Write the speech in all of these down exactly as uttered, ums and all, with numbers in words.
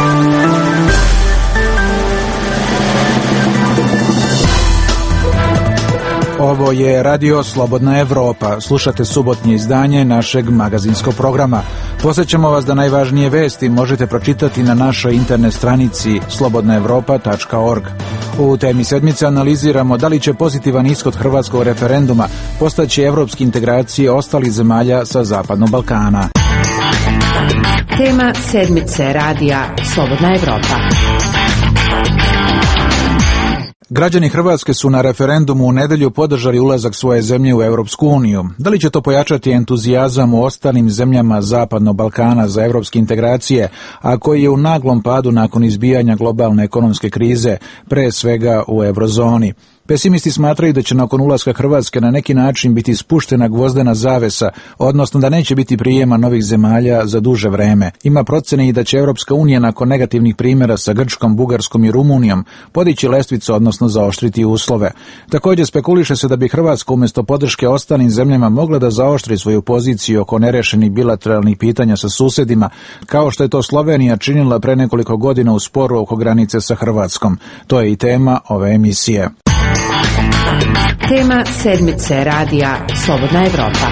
Ovo je Radio Slobodna Evropa. Slušate subotnje izdanje našeg magazinskog programa. Posjećamo vas da najvažnije vesti možete pročitati na našoj internet stranici slobodna evropa tačka org. U temi sedmice analiziramo da li će pozitivan ishod hrvatskog referenduma postaći evropske integracije ostalih zemalja sa Zapadnog Balkana. Tema sedmice radija Slobodna Evropa. Građani Hrvatske su na referendumu u nedjelju podržali ulazak svoje zemlje u Europsku uniju. Da li će to pojačati entuzijazam u ostalim zemljama Zapadnog Balkana za evropske integracije, a koji je u naglom padu nakon izbijanja globalne ekonomske krize, pre svega u eurozoni? Pesimisti smatraju da će nakon ulaska Hrvatske na neki način biti spuštena gvozdena zavesa, odnosno da neće biti prijema novih zemalja za duže vreme. Ima procene i da će Europska unija nakon negativnih primjera sa Grčkom, Bugarskom i Rumunijom podići lestvicu, odnosno zaoštriti uslove. Također spekuliše se da bi Hrvatska umjesto podrške ostalim zemljama mogla da zaoštri svoju poziciju oko nerešenih bilateralnih pitanja sa susjedima, kao što je to Slovenija činila pre nekoliko godina u sporu oko granice sa Hrvatskom. To je i tema ove emisije. Tema sedmice radija Slobodna Evropa.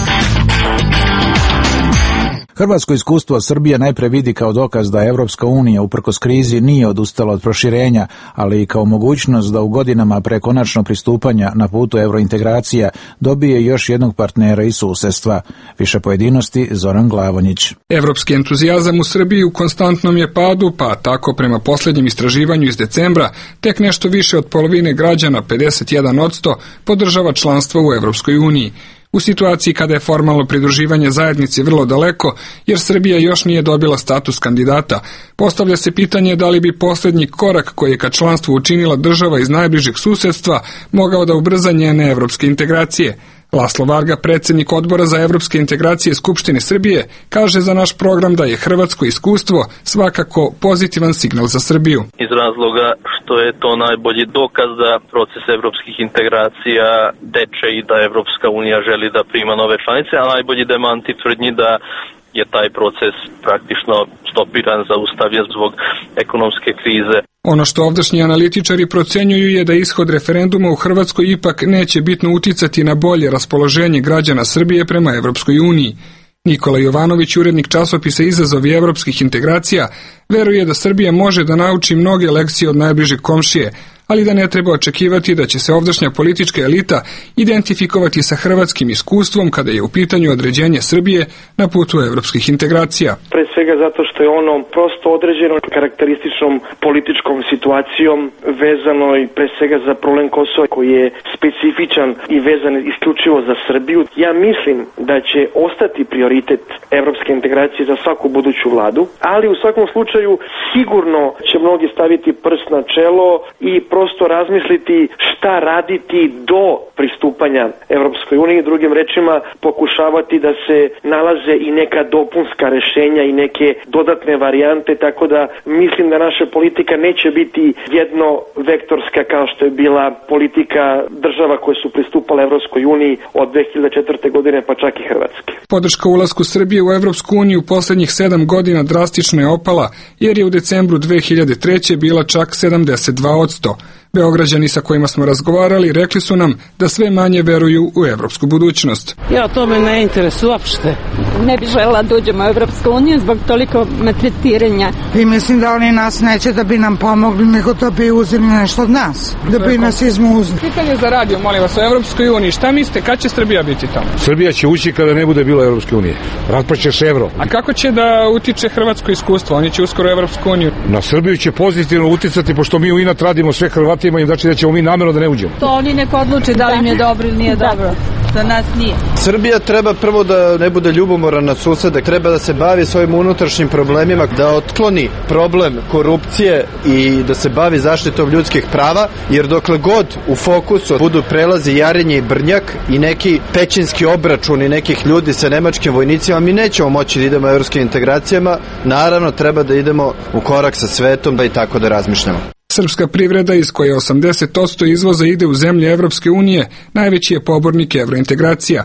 Hrvatsko iskustvo Srbija najpre vidi kao dokaz da Evropska unija uprkos krizi nije odustala od proširenja, ali i kao mogućnost da u godinama pre konačnog pristupanja na putu eurointegracija dobije još jednog partnera i susjedstva. Više pojedinosti Zoran Glavonjić. Evropski entuzijazam u Srbiji u konstantnom je padu, pa tako prema posljednjem istraživanju iz decembra tek nešto više od polovine građana, pedeset jedan posto, podržava članstvo u Evropskoj uniji. U situaciji kada je formalno pridruživanje zajednici vrlo daleko, jer Srbija još nije dobila status kandidata, postavlja se pitanje da li bi posljednji korak koji je ka članstvu učinila država iz najbližeg susjedstva mogao da ubrza njene evropske integracije. Laslo Varga, predsjednik odbora za evropske integracije Skupštine Srbije, kaže za naš program da je hrvatsko iskustvo svakako pozitivan signal za Srbiju. Iz razloga što je to najbolji dokaz da proces evropskih integracija teče i da Evropska unija želi da prima nove članice, a najbolji demanti tvrdnji da je taj proces praktično stopiran, zaustavljen zbog ekonomske krize. Ono što ovdašnji analitičari procenjuju je da ishod referenduma u Hrvatskoj ipak neće bitno uticati na bolje raspoloženje građana Srbije prema Evropskoj uniji. Nikola Jovanović, urednik časopisa Izazovi evropskih integracija, veruje da Srbija može da nauči mnoge lekcije od najbližeg komšije, ali da ne treba očekivati da će se ovdašnja politička elita identifikovati sa hrvatskim iskustvom kada je u pitanju određenje Srbije na putu evropskih integracija. Pre svega zato što je ono prosto određeno karakterističnom političkom situacijom vezano i pre svega za problem Kosova koji je specifičan i vezan isključivo za Srbiju. Ja mislim da će ostati prioritet evropske integracije za svaku buduću vladu, ali u svakom slučaju sigurno će mnogi staviti prst na čelo i prosto razmisliti šta raditi do pristupanja Evropskoj uniji, drugim rečima pokušavati da se nalaze i neka dopunska rešenja i neke dodatne varijante, tako da mislim da naša politika neće biti jednovektorska kao što je bila politika država koje su pristupale Evropskoj uniji od dve hiljade četvrte godine pa čak i Hrvatske. Podrška ulasku Srbije u Evropsku uniju u posljednjih sedam godina drastično je opala, jer je u decembru dve hiljade treće bila čak sedamdeset dva posto. Beograđani sa kojima smo razgovarali rekli su nam da sve manje veruju u evropsku budućnost. Ja, to me ne interesuje uopšte. Ne bi željela da uđemo u Evropsku uniju zbog toliko maltretiranja. I mislim da oni nas neće da bi nam pomogli, nego da bi uzeli nešto od nas, da bi nas izmuzli. Pitanje za radio, molim vas, o Evropskoj uniji. Šta mislite, kad će Srbija biti tamo? Srbija će ući kada ne bude bilo Evropske unije. Raspaće se evro. A kako će da utiče hrvatsko iskustvo? Oni će uskoro u Evropsku uniju. Na Srbiju će pozitivno uticati, pošto mi u inat radimo sve Hrvatima i znači da ćemo mi namjerno da ne uđemo. To oni neko odluče da li im je dobro ili nije dobro. Za nas nije. Srbija treba prvo da ne bude ljubomoran na susede, treba da se bavi svojim unutrašnjim problemima, da otkloni problem korupcije i da se bavi zaštitom ljudskih prava, jer dokle god u fokusu budu prelazi Jarinje i Brnjak i neki pećinski obračuni nekih ljudi sa nemačkim vojnicima, mi nećemo moći da idemo evropskim integracijama. Naravno, treba da idemo u korak sa svetom, da i tako da razmišljamo. Srpska privreda, iz koje osamdeset posto izvoza ide u zemlje Evropske unije, najveći je pobornik evrointegracija.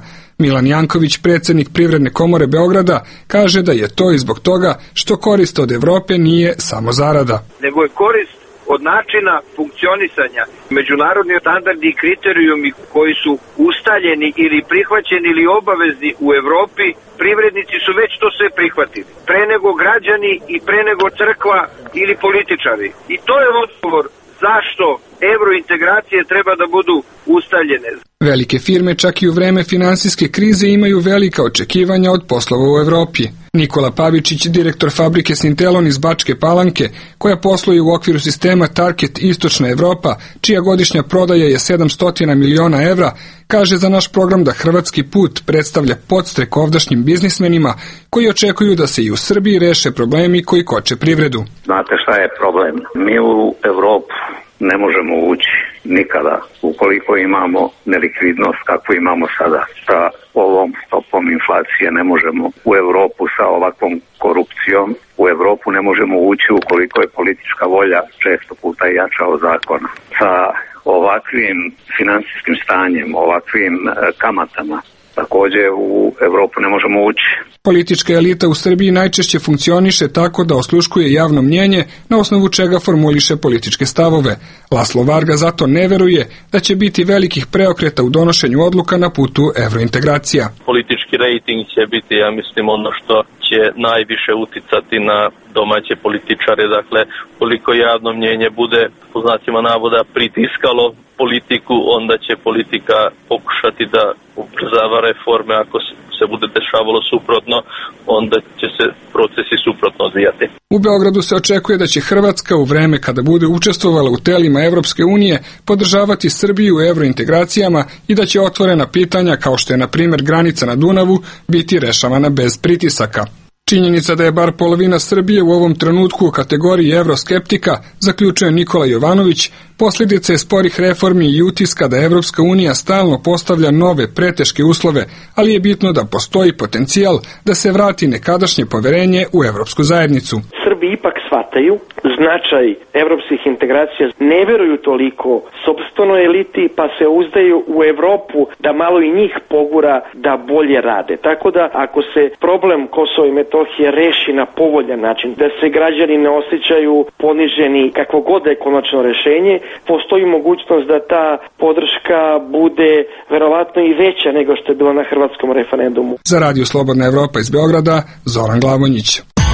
Milan Janković, predsjednik Privredne komore Beograda, kaže da je to i zbog toga što korist od Evrope nije samo zarada. Nego je korist od načina funkcionisanja. Međunarodni standardi i kriterijumi koji su ustaljeni ili prihvaćeni ili obavezni u Evropi, privrednici su već to sve prihvatili. Pre nego građani i pre nego crkva ili političari. I to je odgovor zašto evrointegracije treba da budu ustaljene. Velike firme čak i u vreme finansijske krize imaju velika očekivanja od poslova u Evropi. Nikola Pavičić, direktor fabrike Sintelon iz Bačke Palanke, koja posluje u okviru sistema Target Istočna Evropa, čija godišnja prodaja je sedamsto miliona evra, kaže za naš program da hrvatski put predstavlja podstrek ovdašnjim biznismenima koji očekuju da se i u Srbiji reše problemi koji koče privredu. Znate šta je problem? Mi u Evropu ne možemo ući nikada ukoliko imamo nelikvidnost kakvu imamo sada. Sa ovom stopom inflacije ne možemo u Evropu, sa ovakvom korupcijom u Evropu ne možemo ući ukoliko je politička volja često puta jača od zakona. Sa ovakvim finansijskim stanjem, ovakvim kamatama također u Evropu ne možemo ući. Politička elita u Srbiji najčešće funkcioniše tako da osluškuje javno mnjenje na osnovu čega formuliše političke stavove. Laslo Varga zato ne veruje da će biti velikih preokreta u donošenju odluka na putu evrointegracija. Politički rejting će biti, ja mislim, ono što će najviše uticati na domaće političare. Dakle, koliko javno mnjenje bude, po znacima navoda, pritiskalo politiku, onda će politika pokušati da ubrzava reforme. Ako se bude dešavalo suprotno, onda će se procesi suprotno odvijati. U Beogradu se očekuje da će Hrvatska u vreme kada bude učestvovala u telima Evropske unije podržavati Srbiju u evrointegracijama i da će otvorena pitanja kao što je na primjer granica na Dunavu biti rešavana bez pritisaka. Činjenica da je bar polovina Srbije u ovom trenutku u kategoriji evroskeptika, zaključuje Nikola Jovanović, posljedica je sporih reformi i utiska da Evropska unija stalno postavlja nove preteške uslove, ali je bitno da postoji potencijal da se vrati nekadašnje poverenje u Evropsku zajednicu. Srbi ipak shvataju značaj evropskih integracija, ne veruju toliko sopstvenoj eliti, pa se uzdaju u Evropu da malo i njih pogura da bolje rade. Tako da ako se problem Kosova i Metohije reši na povoljan način, da se građani ne osjećaju poniženi, kakvo god da je konačno rešenje, postoji mogućnost da ta podrška bude verovatno i veća nego što je bila na hrvatskom referendumu. Za Radio Slobodna Evropa iz Beograda, Zoran Glavonjić.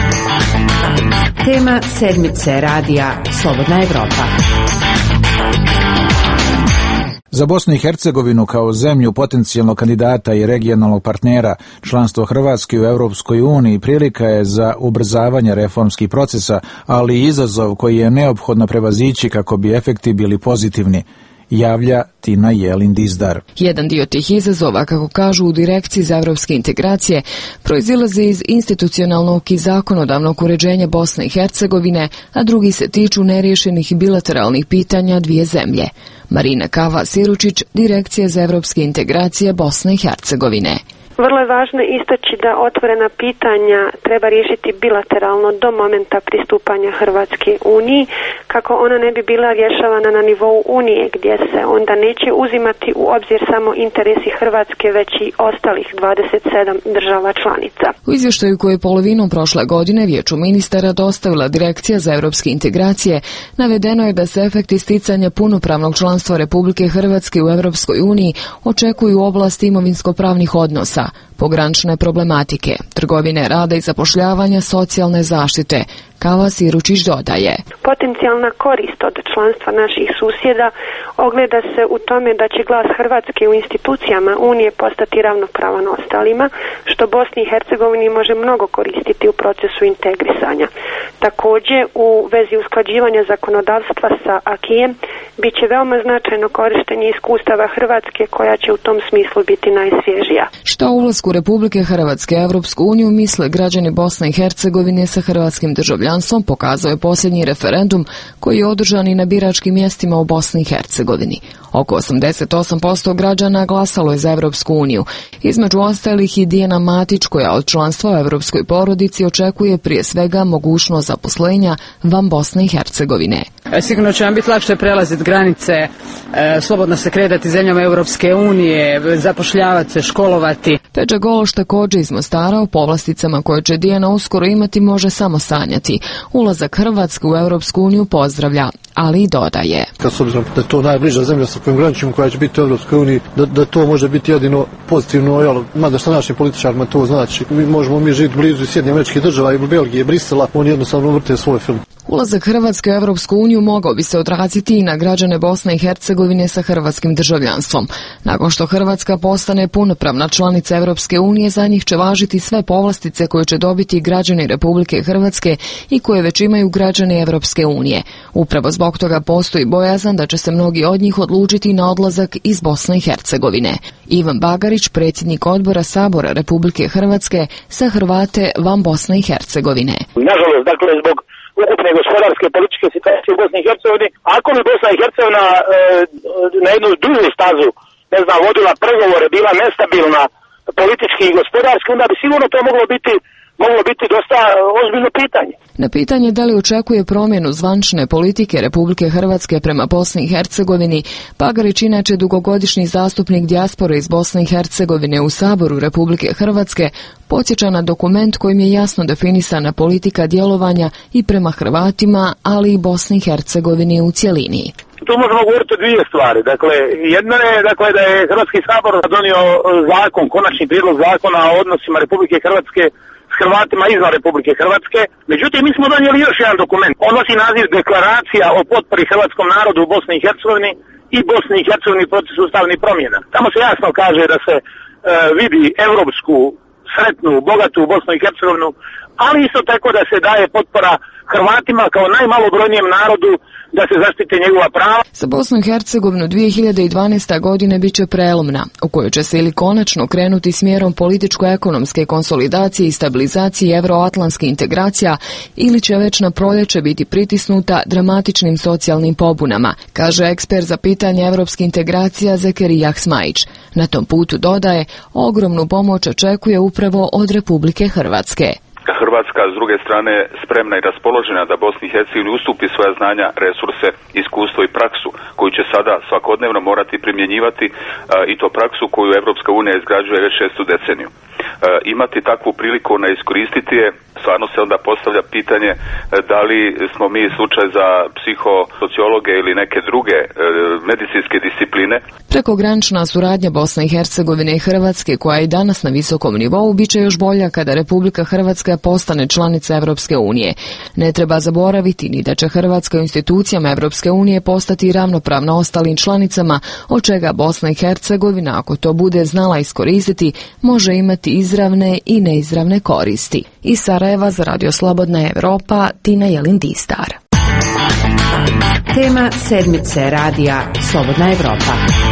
Tema sedmice radija Slobodna Evropa. Za Bosnu i Hercegovinu kao zemlju potencijalnog kandidata i regionalnog partnera članstvo Hrvatske u Europskoj uniji prilika je za ubrzavanje reformskih procesa, ali i izazov koji je neophodno prevazići kako bi efekti bili pozitivni, javlja Tina Jelin Dizdar. Jedan dio tih izazova, kako kažu u Direkciji za evropske integracije, proizilaze iz institucionalnog i zakonodavnog uređenja Bosne i Hercegovine, a drugi se tiču neriješenih bilateralnih pitanja dvije zemlje. Marina Kava-Siručić, Direkcija za evropske integracije Bosne i Hercegovine. Vrlo je važno istaći da otvorena pitanja treba riješiti bilateralno do momenta pristupanja Hrvatske Uniji, kako ona ne bi bila rješavana na nivou Unije, gdje se onda neće uzimati u obzir samo interesi Hrvatske, već i ostalih dvadeset sedam država članica. U izvještaju koji je polovinom prošle godine Vijeću ministara dostavila Direkcija za evropske integracije, navedeno je da se efekti sticanja punopravnog članstva Republike Hrvatske u Evropskoj uniji očekuju u oblasti imovinsko-pravnih odnosa, pogranične problematike, trgovine, rada i zapošljavanja, socijalne zaštite. Kava-Siručić dodaje. Potencijalna korist od članstva naših susjeda ogleda se u tome da će glas Hrvatske u institucijama Unije postati ravnopravan ostalima, što Bosni i Hercegovini može mnogo koristiti u procesu integrisanja. Također, u vezi usklađivanja zakonodavstva sa akijem, bit će veoma značajno korištenje iskustava Hrvatske, koja će u tom smislu biti najsvježija. Što o ulasku Republike Hrvatske u Evropsku uniju misle građani Bosne i Hercegovine sa hrvatskim državljanstvom pokazao je posljednji referendum koji je održan i na biračkim mjestima u Bosni i Hercegovini. Oko osamdeset osam posto građana glasalo je za Evropsku uniju. Između ostalih i Dijana Matić, koja od članstva u evropskoj porodici očekuje prije svega mogućnost zaposlenja van Bosne i Hercegovine. Sigurno će vam biti lakše prelaziti granice, e, slobodno se kretati zemljama Evropske unije, zapošljavati se, školovati. Peđa Gološ također iz Mostara o povlasticama koje će Dijana uskoro imati može samo sanjati. Ulazak Hrvatske u Evropsku uniju pozdravlja, ali i dodaje. Kad s obzirom da je to najbliža zemlja sa kojom graničimo, koja će biti u Evropskoj uniji, da, da to može biti jedino pozitivno, jel, mada što našim političarima to znači. Mi možemo mi živjeti blizu Sjedinjenih Američkih Država i Belgije, Brisela, oni jednostavno vrte svoj film. Ulazak Hrvatske u Evropsku uniju mogao bi se odraziti i na građane Bosne i Hercegovine sa hrvatskim državljanstvom. Nakon što Hrvatska postane punopravna članica Evropske unije, za njih će važiti sve povlastice koje će dobiti građani Republike Hrvatske i koje već imaju građani Evropske unije. Upravo zbog toga postoji bojazan da će se mnogi od njih odlučiti na odlazak iz Bosne i Hercegovine. Ivan Bagarić, predsjednik odbora Sabora Republike Hrvatske, sa Hrvate van Bosne i Hercegovine. Nažalost, dakle, zbog ukupne gospodarske političke situacije u Bosni i Hercegovini, ako bi Bosna i Hercegovina e, na jednu drugu stazu, ne znam, vodila pregovore, bila nestabilna politički i gospodarski, onda bi sigurno to moglo biti moglo biti dosta ozbiljno pitanje. Na pitanje da li očekuje promjenu zvančne politike Republike Hrvatske prema Bosni i Hercegovini, Bagarić, inače dugogodišnji zastupnik dijaspore iz Bosne i Hercegovine u Saboru Republike Hrvatske, podsjeća na dokument kojim je jasno definisana politika djelovanja i prema Hrvatima, ali i Bosni i Hercegovini u cjelini. Tu možemo govoriti o dvije stvari. Dakle, jedna je dakle, da je Hrvatski sabor donio zakon, konačni prijedlog zakona o odnosima Republike Hrvatske s Hrvatima izvan Republike Hrvatske. Međutim, mi smo donijeli još jedan dokument. On nosi naziv Deklaracija o potpori hrvatskom narodu u Bosni i Hercegovini i Bosni i Hercegovini proces ustavnih promjena. Tamo se jasno kaže da se e, vidi evropsku, sretnu, bogatu Bosnu i Hercegovinu, ali isto tako da se daje potpora Hrvatima kao najmalobrojnijem narodu da se zaštite njegova prava. Za Bosnu i Hercegovinu dvije hiljade dvanaesta. godine bit će prelomna, u kojoj će se ili konačno krenuti smjerom političko-ekonomske konsolidacije i stabilizacije evroatlantske integracija, ili će već na proljeće biti pritisnuta dramatičnim socijalnim pobunama, kaže ekspert za pitanje evropskih integracija Zekerija Smajić. Na tom putu, dodaje, ogromnu pomoć očekuje upravo od Republike Hrvatske. Hrvatska s druge strane spremna i raspoložena da Bosni i Hercegovini ustupi svoja znanja, resurse, iskustvo i praksu koju će sada svakodnevno morati primjenjivati, i to praksu koju Evropska unija izgrađuje već šestu deceniju. Imati takvu priliku ne iskoristiti je, stvarno se onda postavlja pitanje da li smo mi slučaj za psihosociologe ili neke druge medicinske discipline. Prekogranična suradnja Bosne i Hercegovine i Hrvatske, koja je i danas na visokom nivou, bit će još bolja kada Republika Hrvatska postane članica Evropske unije. Ne treba zaboraviti ni da će Hrvatska u institucijama Evropske unije postati ravnopravna ostalim članicama, od čega Bosna i Hercegovina, ako to bude znala iskoristiti, može imati izravne i neizravne koristi. Iz Sarajeva za Radio Slobodna Evropa, Tina Jelin-Distar. Tema sedmice radija Slobodna Evropa.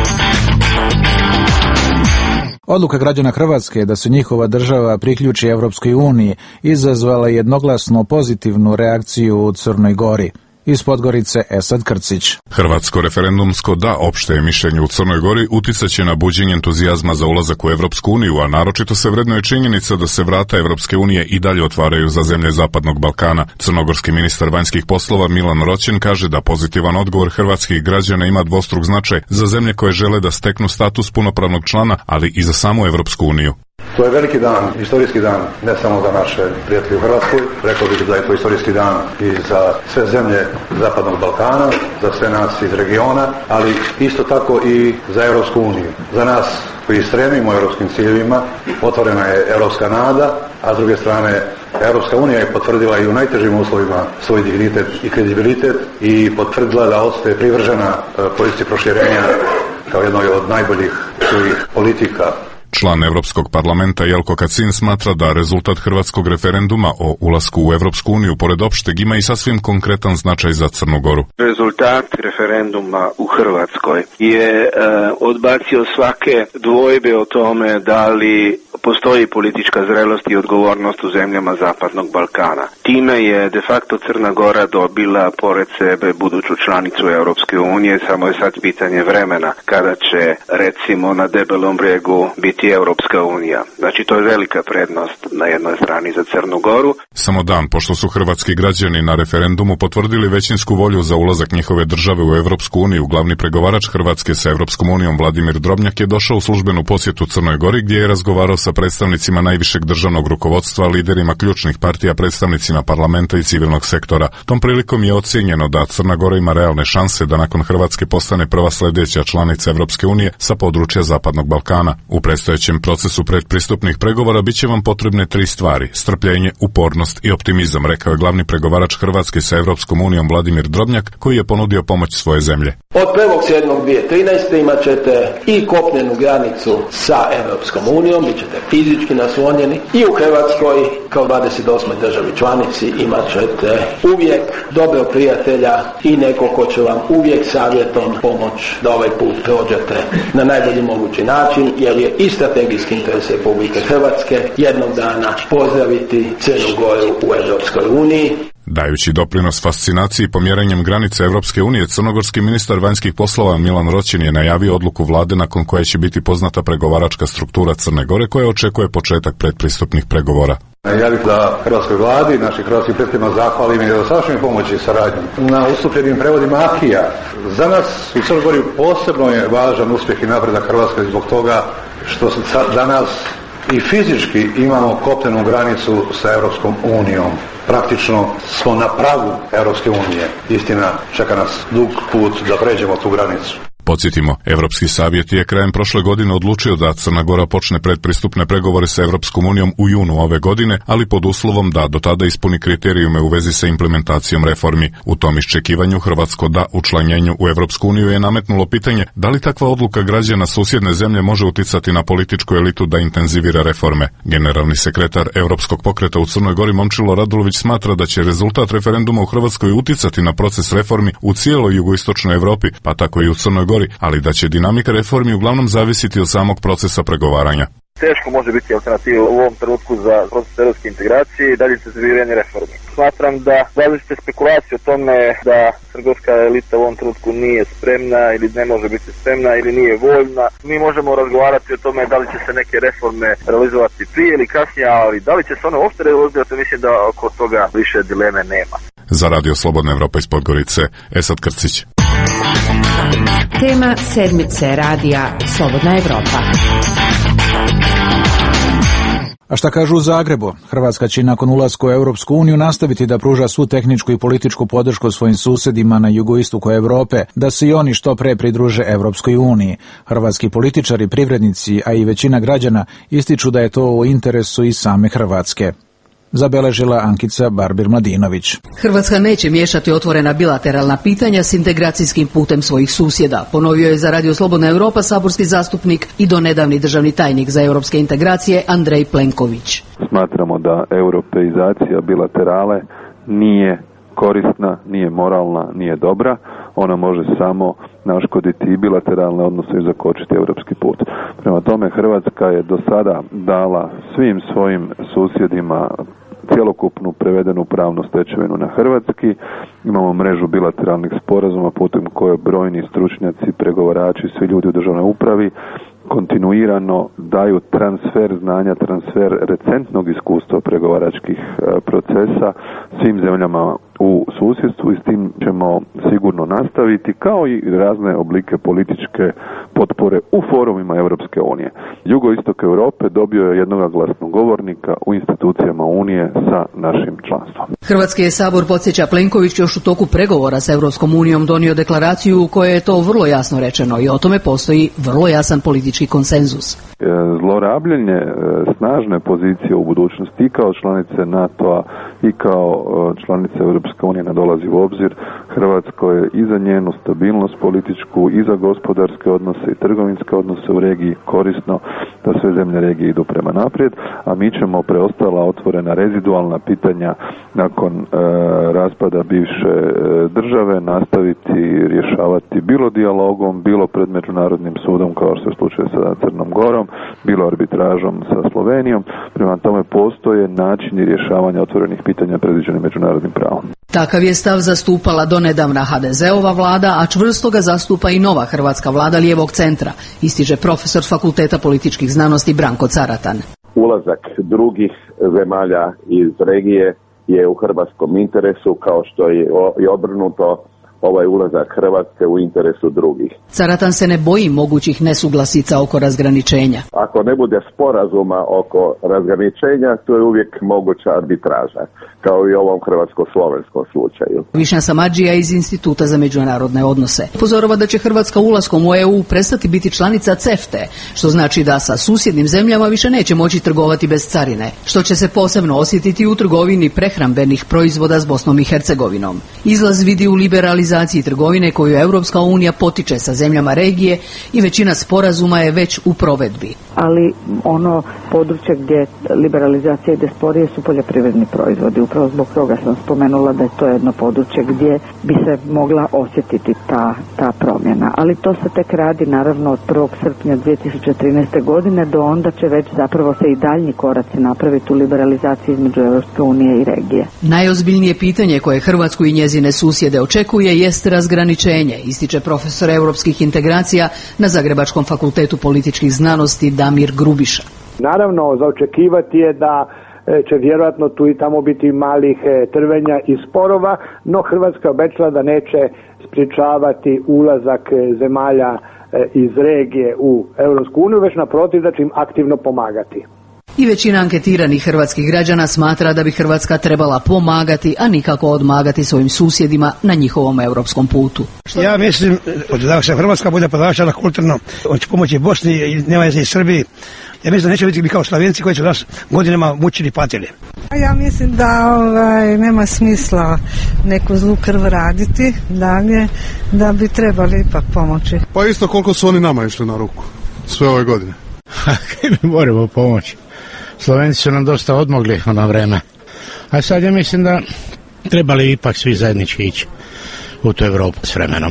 Odluka građana Hrvatske da se njihova država priključi Evropskoj uniji izazvala jednoglasno pozitivnu reakciju u Crnoj Gori. Iz Podgorice Esad Krcić. Hrvatsko referendumsko da opšte je mišljenje u Crnoj Gori uticaće na buđenje entuzijazma za ulazak u Evropsku uniju, a naročito se vrednuje činjenica da se vrata Evropske unije i dalje otvaraju za zemlje Zapadnog Balkana. Crnogorski ministar vanjskih poslova Milan Roćen kaže da pozitivan odgovor hrvatskih građana ima dvostruk značaj za zemlje koje žele da steknu status punopravnog člana, ali i za samu Evropsku uniju. To je veliki dan, istorijski dan, ne samo za naše prijatelje u Hrvatskoj, rekao bih da je to istorijski dan i za sve zemlje Zapadnog Balkana, za sve nas iz regiona, ali isto tako i za Evropsku uniju. Za nas koji stremimo europskim ciljevima, otvorena je europska nada, a s druge strane Evropska unija je potvrdila i u najtežim uslovima svoj dignitet i kredibilitet i potvrdila da ostaje privržena politici proširenja kao jednoj od najboljih svojih politika. Član Europskog parlamenta Jelko Kacin smatra da rezultat hrvatskog referenduma o ulasku u Europsku uniju pored opšteg ima i sasvim konkretan značaj za Crnu Goru. Rezultat referenduma u Hrvatskoj je e, odbacio svake dvojbe o tome da li postoji politička zrelost i odgovornost u zemljama Zapadnog Balkana. Time je de facto Crna Gora dobila pored sebe buduću članicu Europske unije, samo je sad pitanje vremena kada će recimo na debelom bregu biti Europska unija. Znači to je velika prednost na jednoj strani za Crnu Goru. Samo dan pošto su hrvatski građani na referendumu potvrdili većinsku volju za ulazak njihove države u Europsku uniju, glavni pregovarač Hrvatske sa Europskom unijom Vladimir Drobnjak je došao u službenu posjetu Crnoj Gori gdje je razgovarao sa predstavnicima najvišeg državnog rukovodstva, liderima ključnih partija, predstavnicima parlamenta i civilnog sektora. Tom prilikom je ocijenjeno da Crna Gora ima realne šanse da nakon Hrvatske postane prva sljedeća članica Europske unije sa područja Zapadnog Balkana. U predstojećem procesu predpristupnih pregovora bit će vam potrebne tri stvari: strpljenje, upornost i optimizam, rekao je glavni pregovarač Hrvatske sa Europskom unijom Vladimir Drobnjak, koji je ponudio pomoć svoje zemlje. Od prvog sedmog dvije tisuće trinaeste. imat ćete i kopnenu granicu sa Europskom unijom, bit ćete fizički naslonjeni i u Hrvatskoj kao dvadeset osmoj državi članici imat ćete uvijek dobrog prijatelja i neko ko će vam uvijek savjetom pomoć da ovaj put prođete na najbolji mogući način, jer je i strategijski interes Republike Hrvatske jednog dana pozdraviti Crnu Goru u Europskoj uniji. Dajući doprinos fascinaciji pomjeranjem granice Europske unije, crnogorski ministar vanjskih poslova Milan Roćin je najavio odluku vlade nakon koje će biti poznata pregovaračka struktura Crne Gore koja očekuje početak predpristupnih pregovora. Ja bih da hrvatskoj vladi, naših hrvatskih prijateljima zahvalim i za sadašnju pomoć i saradnju na ustupljenim prevodima akija. Za nas u Crnoj Gori posebno je važan uspjeh i napredak Hrvatske zbog toga što se danas i fizički imamo kopnenu granicu sa Europskom unijom. Praktično smo na pragu Europske unije. Istina, čeka nas dug put da pređemo tu granicu. Podsjetimo, Europski savjet je krajem prošle godine odlučio da Crna Gora počne predpristupne pregovore sa Europskom unijom u junu ove godine, ali pod uslovom da do tada ispuni kriterijume u vezi sa implementacijom reformi. U tom iščekivanju hrvatsko da učlanjenju u Europsku uniju je nametnulo pitanje da li takva odluka građana susjedne zemlje može uticati na političku elitu da intenzivira reforme. Generalni sekretar Europskog pokreta u Crnoj Gori Momčilo Radulović smatra da će rezultat referenduma u Hrvatskoj uticati na proces reformi u cijeloj jugoistočnoj Europi, pa tako i u Crnoj Gori, ali da će dinamika reformi uglavnom zavisiti od samog procesa pregovaranja. Teško može biti alternativa u ovom trenutku za proces europske integracije i dalje intenziviranje reformi. Smatram da različite spekulacije o tome da crnogorska elita u ovom trenutku nije spremna ili ne može biti spremna ili nije voljna. Mi možemo razgovarati o tome da li će se neke reforme realizovati prije ili kasnije, ali da li će se one uopšte realizovati, mislim da oko toga više dileme nema. Za Radio Slobodna Evropa iz Podgorice, Esad Krcić. Tema sedmice radija Slobodna Evropa. A šta kažu u Zagrebu? Hrvatska će nakon ulaska u Europsku uniju nastaviti da pruža svu tehničku i političku podršku svojim susedima na jugoistoku Europe, da se i oni što pre pridruže Europskoj uniji. Hrvatski političari, privrednici, a i većina građana ističu da je to u interesu i same Hrvatske. Zabeležila Ankica Barbir-Mladinović. Hrvatska neće miješati otvorena bilateralna pitanja s integracijskim putem svojih susjeda, ponovio je za Radio Slobodna Europa saborski zastupnik i donedavni državni tajnik za europske integracije Andrej Plenković. Smatramo da europeizacija bilaterale nije korisna, nije moralna, nije dobra. Ona može samo naškoditi i bilateralne odnose i zakočiti europski put. Prema tome, Hrvatska je do sada dala svim svojim susjedima cjelokupnu prevedenu pravnu stečevinu na hrvatski. Imamo mrežu bilateralnih sporazuma putem koje brojni stručnjaci, pregovarači, svi ljudi u državnoj upravi kontinuirano daju transfer znanja, transfer recentnog iskustva pregovaračkih procesa svim zemljama u susjedstvu i s tim ćemo sigurno nastaviti, kao i razne oblike političke potpore u forumima Europske unije. Jugoistok Europe dobio je jednoglasnog govornika u institucijama Unije sa našim članstvom. Hrvatski je sabor, podsjeća Plenković, još u toku pregovora sa Europskom unijom donio deklaraciju u kojoj je to vrlo jasno rečeno i o tome postoji vrlo jasan politički konsenzus. Zlorabljenje snažne pozicije u budućnosti i kao članice NATO-a i kao članice Europske Europska unija ne dolazi u obzir. Hrvatsko je i za njenu stabilnost političku, i za gospodarske odnose i trgovinske odnose u regiji korisno da sve zemlje regije idu prema naprijed, a mi ćemo preostala otvorena rezidualna pitanja nakon e, raspada bivše e, države nastaviti rješavati bilo dijalogom, bilo pred Međunarodnim sudom kao što je slučaj sa Crnom Gorom, bilo arbitražom sa Slovenijom. Prema tome postoje načini rješavanja otvorenih pitanja predviđenih međunarodnim pravom. Takav je stav zastupala donedavna ha de zeova vlada, a čvrsto ga zastupa i nova hrvatska vlada lijevog centra, ističe profesor Fakulteta političkih znanosti Branko Caratan. Ulazak drugih zemalja iz regije je u hrvatskom interesu, kao što je i obrnuto ovaj ulazak Hrvatske u interesu drugih. Caratan se ne boji mogućih nesuglasica oko razgraničenja. Ako ne bude sporazuma oko razgraničenja, to je uvijek moguća arbitraža, kao i u ovom hrvatsko-slovenskom slučaju. Višnja Samardžija iz Instituta za međunarodne odnose upozorava da će Hrvatska ulaskom u e u prestati biti članica CEFTA, što znači da sa susjednim zemljama više neće moći trgovati bez carine, što će se posebno osjetiti u trgovini prehrambenih proizvoda s Bosnom i Hercegovinom. Izlaz vidi u liberalizaciji trgovine koju Europska unija potiče sa zemljama regije i većina sporazuma je već u provedbi. Ali ono područje gdje liberalizacija ide sporije su poljoprivredni proizvodi. Upravo zbog toga sam spomenula da je to jedno područje gdje bi se mogla osjetiti ta, ta promjena. Ali to se tek radi naravno od prvog srpnja dvije tisuće trinaeste. godine, do onda će već zapravo se i daljnji koraci napraviti u liberalizaciji između Europske unije i regije. Najozbiljnije pitanje koje Hrvatsku i njezine susjede očekuje jest razgraničenje, ističe profesor europskih integracija na Zagrebačkom fakultetu političkih znanosti Damir Grubiša. Naravno, za očekivati je da će vjerojatno tu i tamo biti malih trvenja i sporova, no Hrvatska obećala da neće sprječavati ulazak zemalja iz regije u Europsku uniju, već naprotiv da će im aktivno pomagati. I većina anketiranih hrvatskih građana smatra da bi Hrvatska trebala pomagati, a nikako odmagati svojim susjedima na njihovom europskom putu. Ja mislim da se Hrvatska bude ponašala kulturno od pomoći Bosni i nema i Srbiji. Ja mislim da neće biti kao Slovenci koji su nas godinama mučili i patili. Ja mislim da ovaj, nema smisla neku zlu krv raditi dalje, da bi trebali ipak pomoći. Pa isto koliko su oni nama išli na ruku sve ove godine. Kaj mi moramo pomoći? Slovenci su nam dosta odmogli ono vreme. A sad ja mislim da trebali ipak svi zajednički ići u tu Europu s vremenom.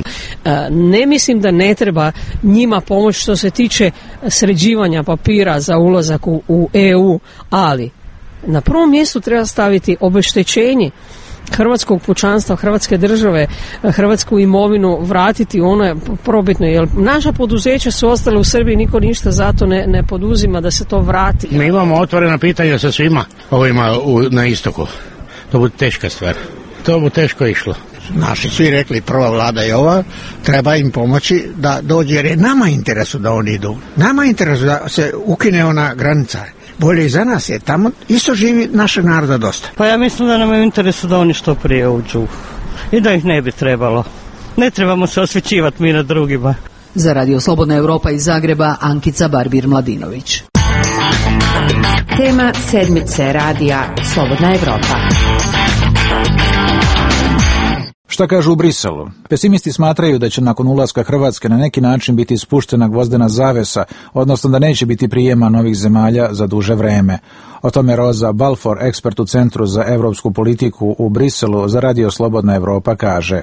Ne mislim da ne treba njima pomoći što se tiče sređivanja papira za ulazak u, u e u, ali na prvom mjestu treba staviti obeštećenje hrvatskog pučanstva, hrvatske države, hrvatsku imovinu vratiti, ono je probitno, jer naša poduzeća su ostale u Srbiji, niko ništa zato ne, ne poduzima da se to vrati. Mi imamo otvorena pitanja sa svima ovima u, na istoku. To bude teška stvar. To bu teško išlo. Naši svi rekli, prva vlada je ova, treba im pomoći da dođe, jer je nama interesu da oni idu. Nama interesu da se ukine ona granica. Bolje i za nas je, tamo isto živi našeg naroda dosta. Pa ja mislim da nam je u interesu da oni što prije uđu i da ih ne bi trebalo. Ne trebamo se osvećivati mi na drugima. Za Radio Slobodna Europa iz Zagreba, Ankica Barbir-Mladinović. Tema sedmice radija Slobodna Europa. Šta kažu u Briselu? Pesimisti smatraju da će nakon ulaska Hrvatske na neki način biti spuštena gvozdena zavesa, odnosno da neće biti prijema novih zemalja za duže vreme. O tome Roza Balfour, ekspert u Centru za evropsku politiku u Briselu, za Radio Slobodna Europa kaže: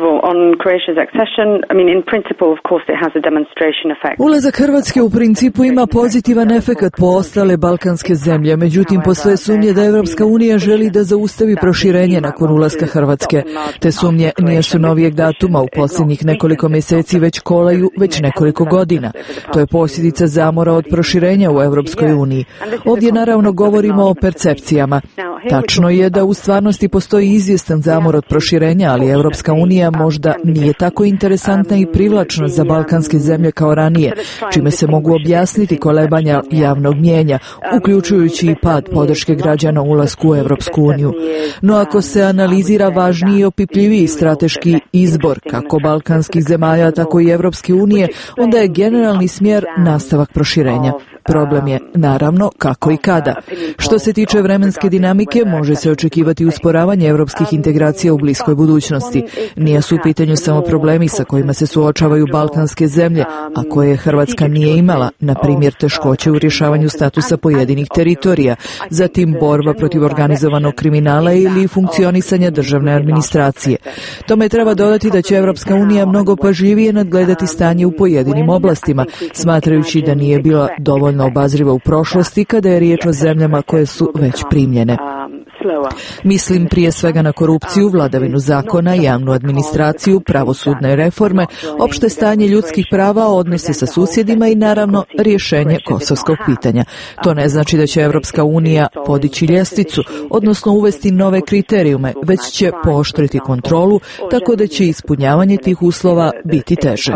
Ulazak Hrvatske u principu ima pozitivan efekat po ostale balkanske zemlje, međutim postoje sumnje da Evropska unija želi da zaustavi proširenje nakon ulaska Hrvatske. Te sumnje nije su novijeg datuma, u posljednjih nekoliko mjeseci već kolaju već nekoliko godina. To je posljedica zamora od proširenja u Evropskoj uniji. Ovdje naravno govorimo o percepcijama. Tačno je da u stvarnosti postoji izvjestan zamor od proširenja, ali Evropska unija možda nije tako interesantna i privlačna za balkanske zemlje kao ranije, čime se mogu objasniti kolebanja javnog mnijenja, uključujući i pad podrške građana ulasku u Evropsku uniju. No ako se analizira važniji i opipljiviji strateški izbor kako balkanskih zemalja, tako i Evropske unije, onda je generalni smjer nastavak proširenja. Problem je, naravno, kako i kada. Što se tiče vremenske dinamike, može se očekivati usporavanje evropskih integracija u bliskoj budućnosti. Nije su u pitanju samo problemi sa kojima se suočavaju balkanske zemlje, a koje Hrvatska nije imala, na primjer teškoće u rješavanju statusa pojedinih teritorija, zatim borba protiv organizovanog kriminala ili funkcionisanja državne administracije. Tome treba dodati da će Evropska unija mnogo pažljivije nadgledati stanje u pojedinim oblastima, smatrajući da nije bila dovoljno obazriva u prošlosti kada je riječ o zemljama koje su već primljene. Mislim prije svega na korupciju, vladavinu zakona, javnu administraciju, pravosudne reforme, opšte stanje ljudskih prava, odnose sa susjedima i naravno rješenje kosovskog pitanja. To ne znači da će Evropska unija podići ljestvicu, odnosno uvesti nove kriterijume, već će pooštriti kontrolu, tako da će ispunjavanje tih uslova biti teže.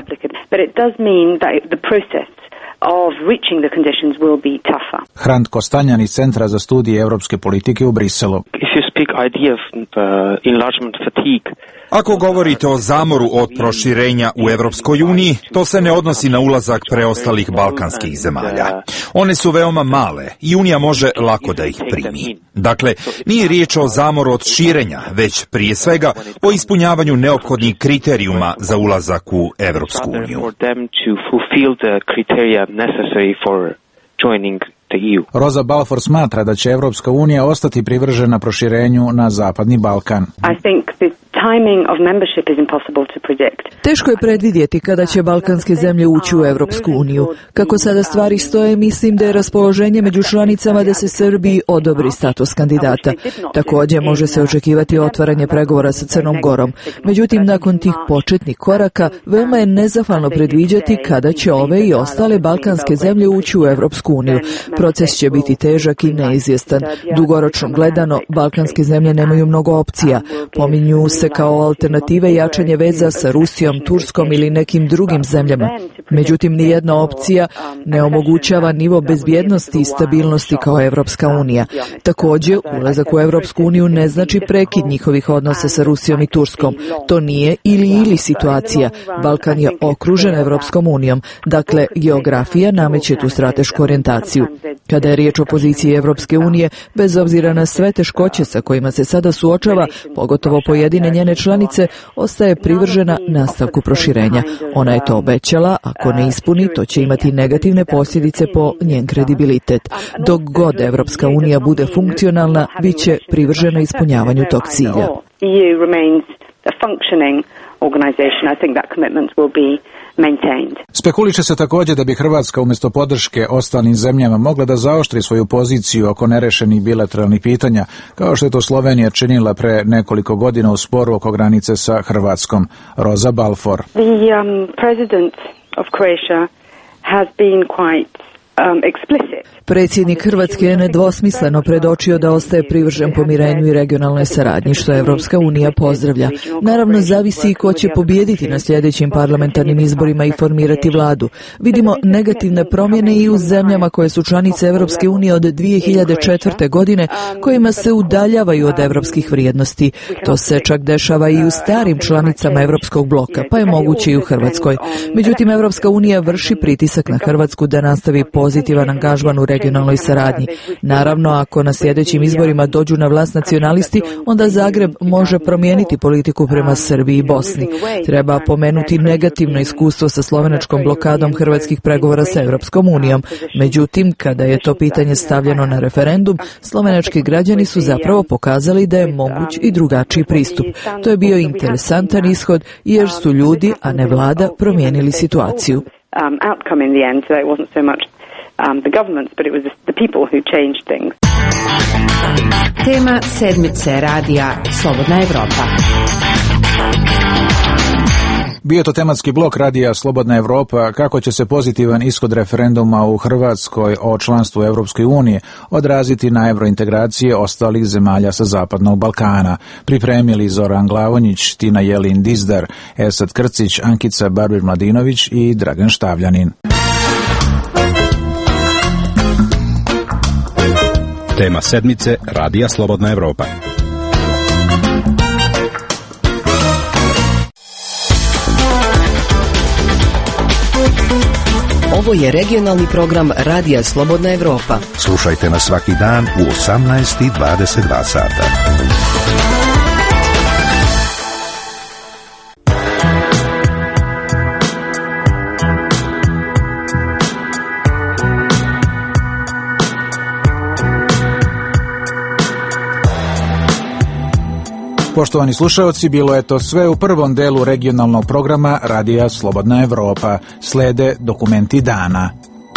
of reaching the conditions will be tougher. Hrant Kostanjan iz Centra za studije europske politike u Briselu. If you speak idea of uh, enlargement fatigue, Ako govorite o zamoru od proširenja u Evropskoj uniji, to se ne odnosi na ulazak preostalih balkanskih zemalja. One su veoma male i Unija može lako da ih primi. Dakle, nije riječ o zamoru od širenja, već prije svega o ispunjavanju neophodnih kriterijuma za ulazak u Evropsku uniju. Rosa Balfour smatra da će Evropska unija ostati privržena proširenju na Zapadni Balkan. I think the timing of membership is impossible to predict. Teško je predvidjeti kada će balkanske zemlje ući u Evropsku uniju. Kako sada stvari stoje, mislim da je raspoloženje među članicama da se Srbiji odobri status kandidata. Također može se očekivati otvaranje pregovora sa Crnom Gorom. Međutim, nakon tih početnih koraka, veoma je nezahvalno predviđati kada će ove i ostale balkanske zemlje ući u Evropsku uniju. Proces će biti težak i neizvjestan. Dugoročno gledano, balkanske zemlje nemaju mnogo opcija. Pominju se kao alternative jačanje veza sa Rusijom, Turskom ili nekim drugim zemljama. Međutim, nijedna opcija ne omogućava nivo bezbjednosti i stabilnosti kao Evropska unija. Također, ulazak u Evropsku uniju ne znači prekid njihovih odnosa sa Rusijom i Turskom. To nije ili ili situacija. Balkan je okružen Evropskom unijom. Dakle, geografija nameće tu stratešku orijentaciju. Kada je riječ o poziciji Evropske unije, bez obzira na sve teškoće sa kojima se sada suočava, pogotovo pojedine njene članice, ostaje privržena nastavku proširenja. Ona je to obećala, ako ne ispuni, to će imati negativne posljedice po njen kredibilitet. Dok god Evropska unija bude funkcionalna, bit će privržena ispunjavanju tog cilja. Spekuliše se također da bi Hrvatska umjesto podrške ostalim zemljama mogla da zaoštri svoju poziciju oko nerešenih bilateralnih pitanja, kao što je to Slovenija činila pre nekoliko godina u sporu oko granice sa Hrvatskom. Rosa Balfour. The um, president of Croatia has been quite um, explicit. Predsjednik Hrvatske je nedvosmisleno predočio da ostaje privržen pomirenju i regionalnoj saradnji, što Evropska unija pozdravlja. Naravno, zavisi i ko će pobijediti na sljedećim parlamentarnim izborima i formirati vladu. Vidimo negativne promjene i u zemljama koje su članice Evropske unije od dvije hiljade četvrte. godine, kojima se udaljavaju od evropskih vrijednosti. To se čak dešava i u starim članicama Evropskog bloka, pa je moguće i u Hrvatskoj. Međutim, Evropska unija vrši pritisak na Hrvatsku da nastavi pozitivan angažman u regionalnoj saradnji. Naravno, ako na sljedećim izborima dođu na vlast nacionalisti, onda Zagreb može promijeniti politiku prema Srbiji i Bosni. Treba pomenuti negativno iskustvo sa slovenačkom blokadom hrvatskih pregovora sa Evropskom unijom. Međutim, kada je to pitanje stavljeno na referendum, slovenački građani su zapravo pokazali da je moguć i drugačiji pristup. To je bio interesantan ishod jer su ljudi, a ne vlada, promijenili situaciju. Um, the governments, but it was the people who changed things. Tema sedmice radija Slobodna Evropa. Bio to tematski blok radija Slobodna Evropa, kako će se pozitivan ishod referenduma u Hrvatskoj o članstvu Evropskoj unije odraziti na evrointegracije ostalih zemalja sa Zapadnog Balkana. Pripremili Zoran Glavonjić, Tina Jelin Dizdar, Esad Krcić, Ankica Barbir-Mladinović i Dragan Štavljanin. Tema sedmice radija Slobodna Evropa. Ovo je regionalni program Radija Slobodna Evropa. Slušajte nas svaki dan u osamnaest i dvadeset dva sata. Poštovani slušaoci, bilo je to sve u prvom delu regionalnog programa Radija Slobodna Evropa. Slede dokumenti dana.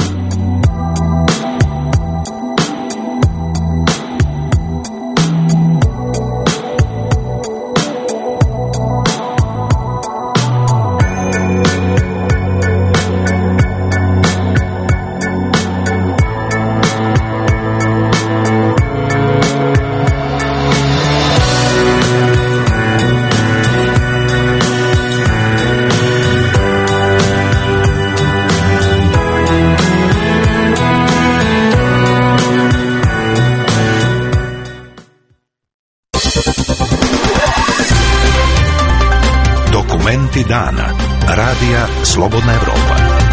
Dana. Radija Slobodna Evropa.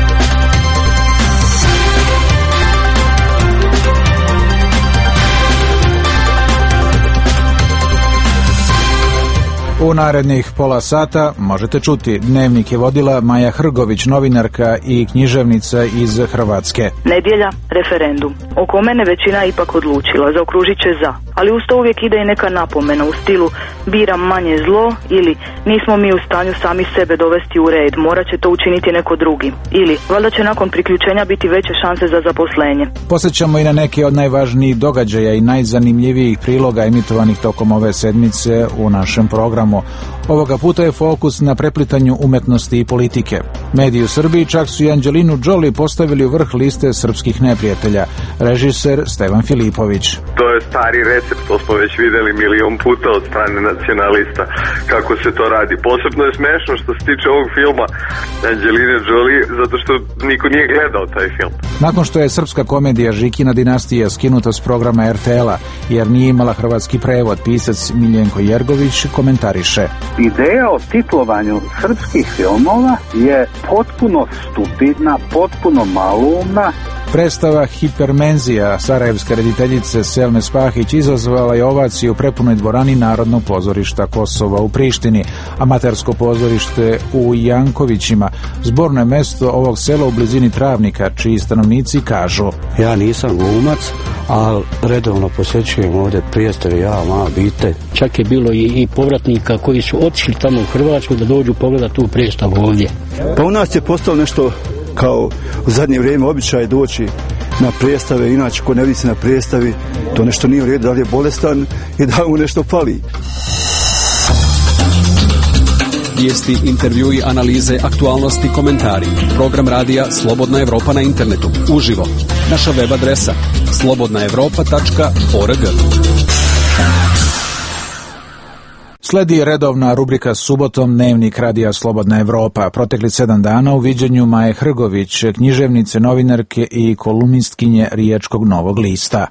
U narednih pola sata možete čuti dnevnik je vodila Maja Hrgović, novinarka i književnica iz Hrvatske. Nedjelja, referendum. O kome ne većina ipak odlučila, zaokružit će za. Ali uz to uvijek ide i neka napomena u stilu biram manje zlo ili nismo mi u stanju sami sebe dovesti u red, morat će to učiniti neko drugi. Ili valjda će nakon priključenja biti veće šanse za zaposlenje. Posjećamo i na neke od najvažnijih događaja i najzanimljivijih priloga emitovanih tokom ove sedmice u našem programu. Ovoga puta je fokus na preplitanju umetnosti i politike. Mediji u Srbiji čak su i Anđelinu Džoli postavili u vrh liste srpskih neprijatelja. Režiser Stevan Filipović. To je stari recept, to smo već vidjeli milion puta od strane nacionalista kako se to radi. Posebno je smešno što se tiče ovog filma Anđeline Džoli, zato što niko nije gledao taj film. Nakon što je srpska komedija Žikina dinastija skinuta s programa er te el-a jer nije imala hrvatski prevod, pisac Miljenko Jergović komentariše. Ideja o titlovanju srpskih filmova je potpuno stupidna, potpuno maloumna. Predstava Hipermenzija sarajevske rediteljice Selme Spahić izazvala je ovaciju u prepunoj dvorani Narodnog pozorišta Kosova u Prištini. Amatersko pozorište u Jankovićima, zborno je mesto ovog sela u blizini Travnika, čiji stanovnici kažu: ja nisam glumac, ali redovno posjećujem ovdje prijestave, ja, moja obitelj. Čak je bilo i, i povratnika koji su otišli tamo u Hrvatsku da dođu pogledati tu predstavu ovdje. Pa u nas je postalo nešto kao u zadnje vrijeme običaj doći na predstave, inače ko ne vidi se na predstavi, to nešto nije u redu, da li je bolestan i da mu nešto fali. Vijesti, intervjui, analize, aktualnosti, komentari. Program radija Slobodna Evropa na internetu. Uživo. Naša web adresa slobodna evropa tačka org. Sledi redovna rubrika Subotom, dnevnik Radija Slobodna Evropa. Protekli sedam dana u viđenju Maje Hrgović, književnice, novinarke i kolumnistkinje Riječkog Novog lista.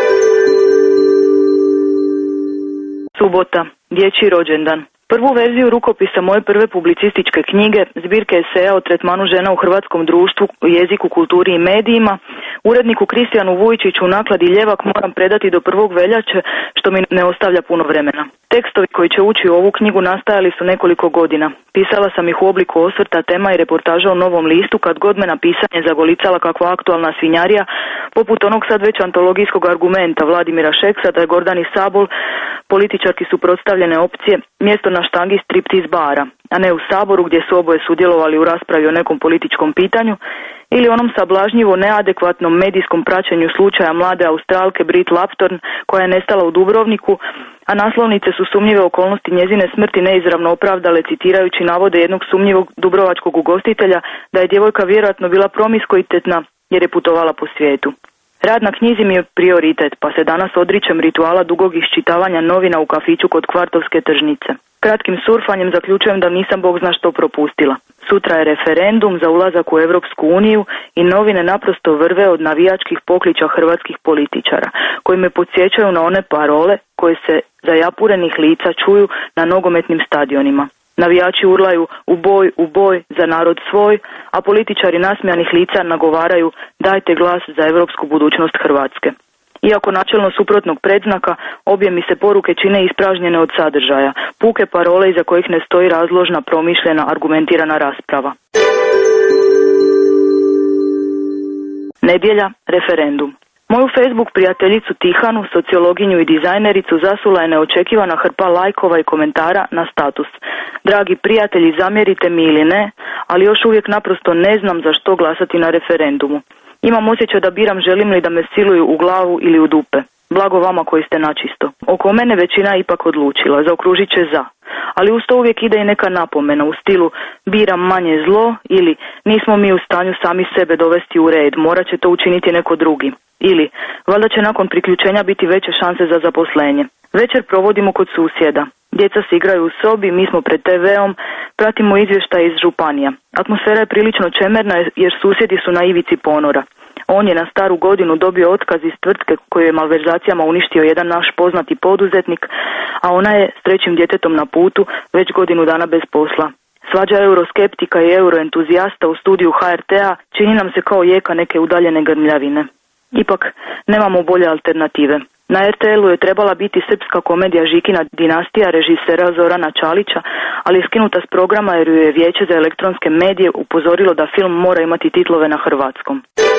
Subota, dječji rođendan. Prvu verziju rukopisa moje prve publicističke knjige, zbirke eseja o tretmanu žena u hrvatskom društvu, jeziku, kulturi i medijima, uredniku Kristijanu Vujičiću u nakladi Ljevak moram predati do prvog veljače, što mi ne ostavlja puno vremena. Tekstovi koji će ući u ovu knjigu nastajali su nekoliko godina. Pisala sam ih u obliku osvrta, tema i reportaža u Novom listu, kad god me na pisanje zagolicala kakva aktualna svinjarija, poput onog sad već antologijskog argumenta Vladimira Šeksa da je Gordani Sabol, političarki suprotstavljene opcije, mjesto na štangi striptiz bara, a ne u Saboru gdje su oboje sudjelovali u raspravi o nekom političkom pitanju, ili onom sablažnjivo neadekvatnom medijskom praćenju slučaja mlade Australke Brit Laptorn koja je nestala u Dubrovniku, a naslovnice su sumnjive okolnosti njezine smrti neizravno opravdale citirajući navode jednog sumnjivog dubrovačkog ugostitelja da je djevojka vjerojatno bila promiskuitetna jer je putovala po svijetu. Rad na knjizi mi je prioritet, pa se danas odričem rituala dugog iščitavanja novina u kafiću kod Kvartovske tržnice. Kratkim surfanjem zaključujem da nisam bog zna što propustila. Sutra je referendum za ulazak u Europsku uniju i novine naprosto vrve od navijačkih pokliča hrvatskih političara, koji me podsjećaju na one parole koje se za japurenih lica čuju na nogometnim stadionima. Navijači urlaju u boj, u boj za narod svoj, a političari nasmijanih lica nagovaraju dajte glas za europsku budućnost Hrvatske. Iako načelno suprotnog predznaka, obje mi se poruke čine ispražnjene od sadržaja, puke parole iza kojih ne stoji razložna, promišljena, argumentirana rasprava. Nedjelja, referendum. Moju Facebook prijateljicu Tihanu, sociologinju i dizajnericu, zasula je neočekivana hrpa lajkova i komentara na status. Dragi prijatelji, zamjerite mi ili ne, ali još uvijek naprosto ne znam za što glasati na referendumu. Imam osjećaj da biram želim li da me siluju u glavu ili u dupe. Blago vama koji ste načisto. Oko mene većina je ipak odlučila, zaokružit će za. Ali uz to uvijek ide i neka napomena u stilu biram manje zlo ili nismo mi u stanju sami sebe dovesti u red, morat će to učiniti neko drugi. Ili valjda će nakon priključenja biti veće šanse za zaposlenje. Večer provodimo kod susjeda. Djeca se igraju u sobi, mi smo pred te veom, pratimo izvještaje iz županija. Atmosfera je prilično čemerna jer susjedi su na ivici ponora. On je na staru godinu dobio otkaz iz tvrtke koju je malverzacijama uništio jedan naš poznati poduzetnik, a ona je s trećim djetetom na putu već godinu dana bez posla. Svađa euroskeptika i euroentuzijasta u studiju H R T-a čini nam se kao jeka neke udaljene grmljavine. Ipak, nemamo bolje alternative. Na R T L-u je trebala biti srpska komedija Žikina dinastija režisera Zorana Čalića, ali je skinuta s programa jer ju je Vijeće za elektronske medije upozorilo da film mora imati titlove na hrvatskom.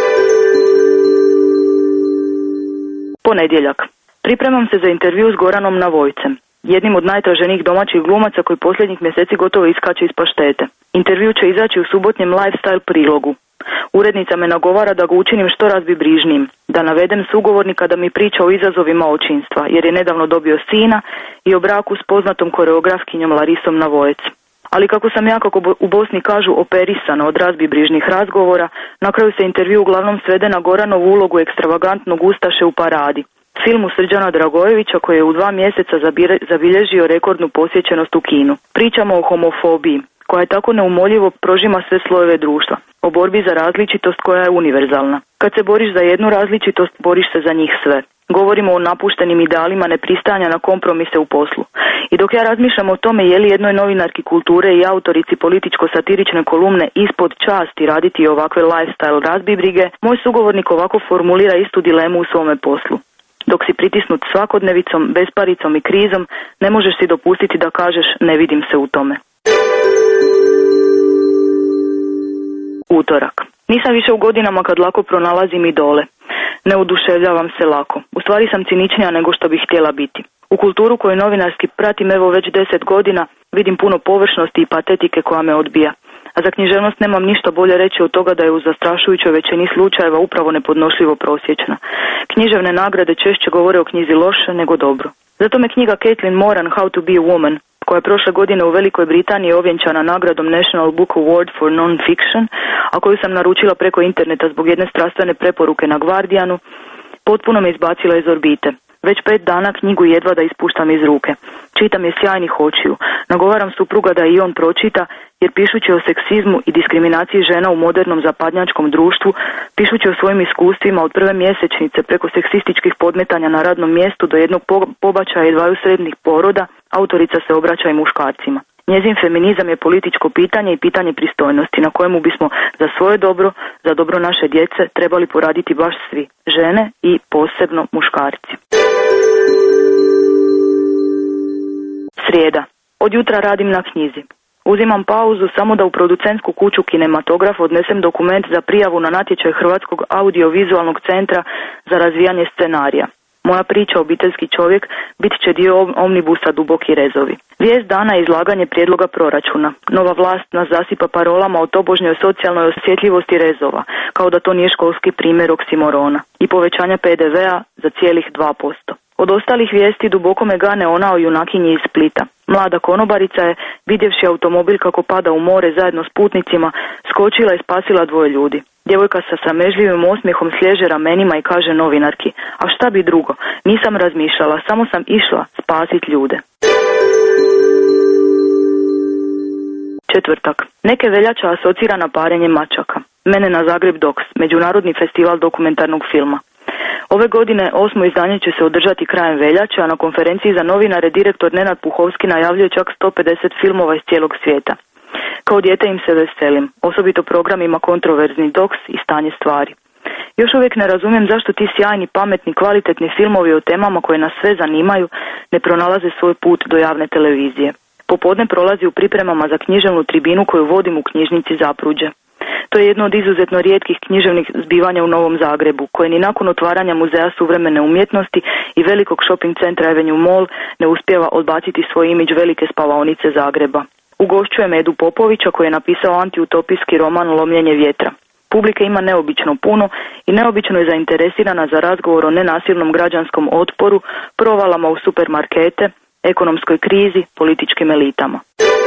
Ponedjeljak. Pripremam se za intervju s Goranom Navojcem, jednim od najtraženijih domaćih glumaca koji posljednjih mjeseci gotovo iskače iz paštete. Intervju će izaći u subotnjem lifestyle prilogu. Urednica me nagovara da ga učinim što razbibrižnijim, da navedem sugovornika da mi priča o izazovima očinstva, jer je nedavno dobio sina i o braku s poznatom koreografkinjom Larisom Navojec. Ali kako sam ja, kako u Bosni kažu, operisana od razbibrižnih razgovora, na kraju se intervju uglavnom svede na Goranovu ulogu ekstravagantnog ustaše u Paradi, filmu Srđana Dragojevića koji je u dva mjeseca zabilježio rekordnu posjećenost u kinu. Pričamo o homofobiji, koja je tako neumoljivo prožima sve slojeve društva, o borbi za različitost koja je univerzalna. Kad se boriš za jednu različitost, boriš se za njih sve. Govorimo o napuštenim idealima nepristajanja na kompromise u poslu. I dok ja razmišljam o tome je li jednoj novinarki kulture i autorici političko-satirične kolumne ispod časti raditi ovakve lifestyle razbibrige, moj sugovornik ovako formulira istu dilemu u svome poslu. Dok si pritisnut svakodnevicom, besparicom i krizom, ne možeš si dopustiti da kažeš ne vidim se u tome. Utorak. Nisam više u godinama kad lako pronalazim idole. Ne oduševljavam se lako. U stvari sam ciničnija nego što bih htjela biti. U kulturu koju novinarski pratim evo već deset godina vidim puno površnosti i patetike koja me odbija. A za književnost nemam ništa bolje reći od toga da je u zastrašujućoj većini slučajeva upravo nepodnošljivo prosječna. Književne nagrade češće govore o knjizi loše nego dobro. Zato me knjiga Caitlin Moran How to be a Woman, koja je prošle godine u Velikoj Britaniji ovjenčana nagradom National Book Award for Non-Fiction, a koju sam naručila preko interneta zbog jedne strastvene preporuke na Guardianu, potpuno me izbacila iz orbite. Već pet dana knjigu jedva da ispuštam iz ruke. Čitam je sjajnih očiju. Nagovaram supruga da i on pročita, jer pišući o seksizmu i diskriminaciji žena u modernom zapadnjačkom društvu, pišući o svojim iskustvima od prve mjesečnice preko seksističkih podmetanja na radnom mjestu do jednog pobačaja i dvaju srednjih poroda, autorica se obraća i muškarcima. Njezin feminizam je političko pitanje i pitanje pristojnosti na kojemu bismo za svoje dobro, za dobro naše djece trebali poraditi baš svi, žene i posebno muškarci. Srijeda. Od jutra radim na knjizi. Uzimam pauzu samo da u producentsku kuću Kinematograf odnesem dokument za prijavu na natječaj Hrvatskog audiovizualnog centra za razvijanje scenarija. Moja priča Obiteljski čovjek bit će dio omnibusa Duboki rezovi. Vijest dana je izlaganje prijedloga proračuna. Nova vlast nas zasipa parolama o tobožnjoj socijalnoj osjetljivosti rezova, kao da to nije školski primjer oksimorona, i povećanja P D V-a za cijelih dva posto. Od ostalih vijesti duboko me gane ona o junakinji iz Splita. Mlada konobarica je, vidjevši automobil kako pada u more zajedno s putnicima, skočila i spasila dvoje ljudi. Djevojka sa sramežljivim osmijehom sliježe ramenima i kaže novinarki: a šta bi drugo, nisam razmišljala, samo sam išla spasit ljude. Četvrtak. Neke veljača asocira na parenje mačaka. Mene na Zagreb Docs, međunarodni festival dokumentarnog filma. Ove godine osmo izdanje će se održati krajem veljače, a na konferenciji za novinare direktor Nenad Puhovski najavljuje čak sto pedeset filmova iz cijelog svijeta. Kao dijete im se veselim, osobito programima Kontroverzni doks i Stanje stvari. Još uvijek ne razumijem zašto ti sjajni, pametni, kvalitetni filmovi o temama koje nas sve zanimaju ne pronalaze svoj put do javne televizije. Popodne prolazi u pripremama za književnu tribinu koju vodim u knjižnici Zapruđe. To je jedno od izuzetno rijetkih književnih zbivanja u Novom Zagrebu, koje ni nakon otvaranja Muzeja suvremene umjetnosti i velikog shopping centra Avenue Mall ne uspijeva odbaciti svoj imidž velike spavaonice Zagreba. Ugošćujem Edu Popovića koji je napisao antiutopijski roman Lomljenje vjetra. Publika ima neobično puno i neobično je zainteresirana za razgovor o nenasilnom građanskom otporu, provalama u supermarkete, ekonomskoj krizi, političkim elitama.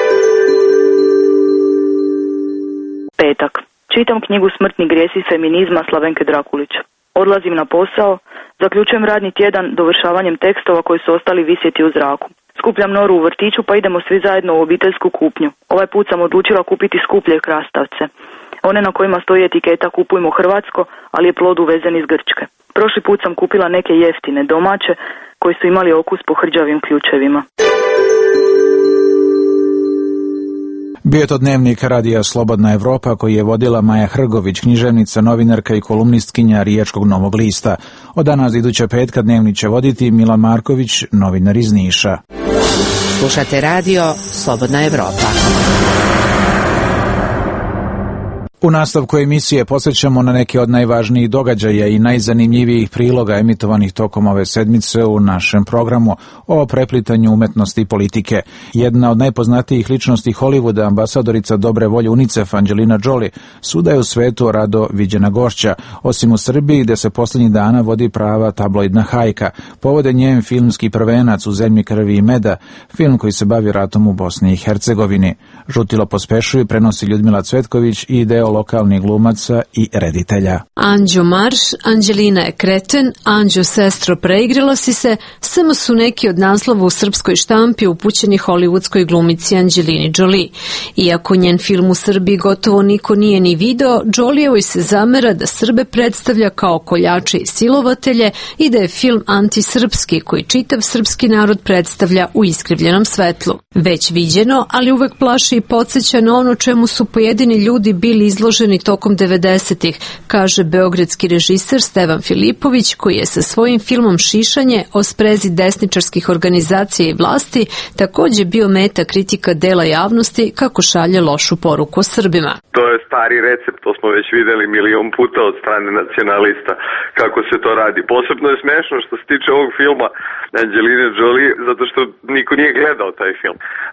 Petak. Čitam knjigu Smrtni grijesi feminizma Slavenke Drakulić. Odlazim na posao, zaključujem radni tjedan dovršavanjem tekstova koji su ostali visjeti u zraku. Skupljam Noru u vrtiću pa idemo svi zajedno u obiteljsku kupnju. Ovaj put sam odlučila kupiti skuplje krastavce. One na kojima stoji etiketa kupujmo hrvatsko, ali je plod uvezen iz Grčke. Prošli put sam kupila neke jeftine domaće koji su imali okus po hrđavim ključevima. Bio je to dnevnik Radija Slobodna Evropa koji je vodila Maja Hrgović, književnica, novinarka i kolumnistkinja Riječkog Novog lista. Od danas iduće petka dnevnik će voditi Milan Marković, novinar iz Niša. Slušate radio Slobodna Evropa. U nastavku emisije posjećamo na neke od najvažnijih događaja i najzanimljivijih priloga emitovanih tokom ove sedmice u našem programu o preplitanju umetnosti i politike. Jedna od najpoznatijih ličnosti Hollywooda, ambasadorica dobre volje UNICEF Angelina Jolie, svuda je u svetu rado viđena gošća, osim u Srbiji gdje se posljednjih dana vodi prava tabloidna hajka. Povode njen filmski prvenac U zemlji krvi i meda, film koji se bavi ratom u Bosni i Hercegovini. Žutilo pospešuje, prenosi Ljudmila Cvetković i deo lokalnih glumaca i reditelja. Anđo marš, Anđelina je kreten, Anđo sestro preigrala si se, samo su neki od naslova u srpskoj štampi upućeni hollywoodskoj glumici Angelini Jolie. Iako njen film u Srbiji gotovo niko nije ni video, Jolievoj se zamera da Srbe predstavlja kao koljače i silovatelje i da je film antisrpski koji čitav srpski narod predstavlja u iskrivljenom svetlu. Već viđeno, ali uvek plaši i podsjeća na ono čemu su pojedini ljudi bili izloženi tokom devedesetih, kaže beogradski režiser Stevan Filipović, koji je sa svojim filmom Šišanje o sprezi desničarskih organizacija i vlasti također bio meta kritika dela javnosti kako šalje lošu poruku o Srbima. To je stari recept, to smo već vidjeli milion puta od strane nacionalista kako se to radi. Posebno je smešno što se tiče ovog filma Angeline Jolie, zato što niko nije gledao taj film.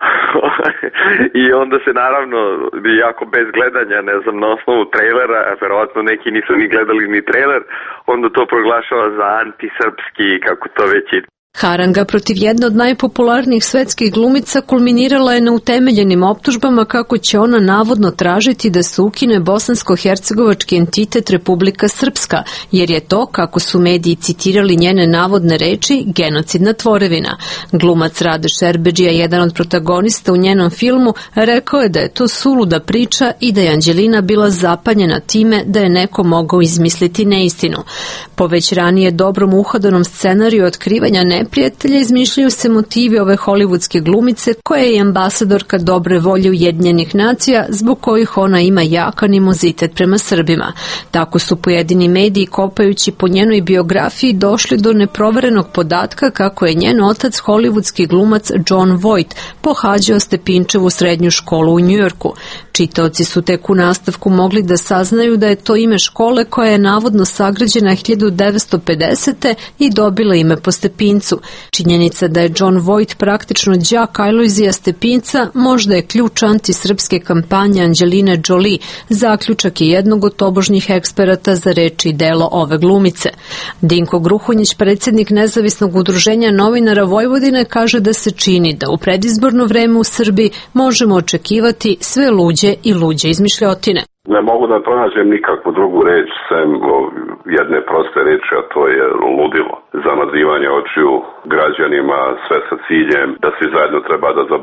I onda se naravno, jako bez gledanja, ne znam, na osnovu trailera, a verovatno neki nisu ni gledali ni trailer, onda to proglašava za antisrpski, kako to već ide. Haranga protiv jedne od najpopularnijih svetskih glumica kulminirala je na utemeljenim optužbama kako će ona navodno tražiti da se ukine bosansko-hercegovački entitet Republika Srpska, jer je to, kako su mediji citirali njene navodne reči, genocidna tvorevina. Glumac Rade Šerbedžija, jedan od protagonista u njenom filmu, rekao je da je to suluda priča i da je Anđelina bila zapanjena time da je neko mogao izmisliti neistinu. Po već ranije dobrom uhodanom scenariju otkrivanja ne prijatelja izmišljaju se motivi ove hollywoodske glumice koja je i ambasadorka dobre volje Ujedinjenih nacija zbog kojih ona ima jak animozitet prema Srbima. Tako su pojedini mediji kopajući po njenoj biografiji došli do neproverenog podatka kako je njen otac hollywoodski glumac John Voight pohađao Stepinčevu srednju školu u Njujorku. Čitaoci su tek u nastavku mogli da saznaju da je to ime škole koja je navodno sagrađena hiljadu devetsto pedesete. i dobila ime po Stepincu. Činjenica da je John Voight praktično đak Alojzija Stepinca možda je ključ antisrpske kampanje Angeline Jolie, zaključak je jednog od tobožnjih eksperata za reči i delo ove glumice. Dinko Gruhunjić, predsjednik nezavisnog udruženja novinara Vojvodine, kaže da se čini da u predizborno vreme u Srbiji možemo očekivati sve luđe i luđe izmišljotine. Ne mogu da pronađem nikakvu drugu reč sem jedne proste reči, a to je ludilo. Zamazivanje očiju građanima, sve sa ciljem da svi zajedno treba da zaboravimo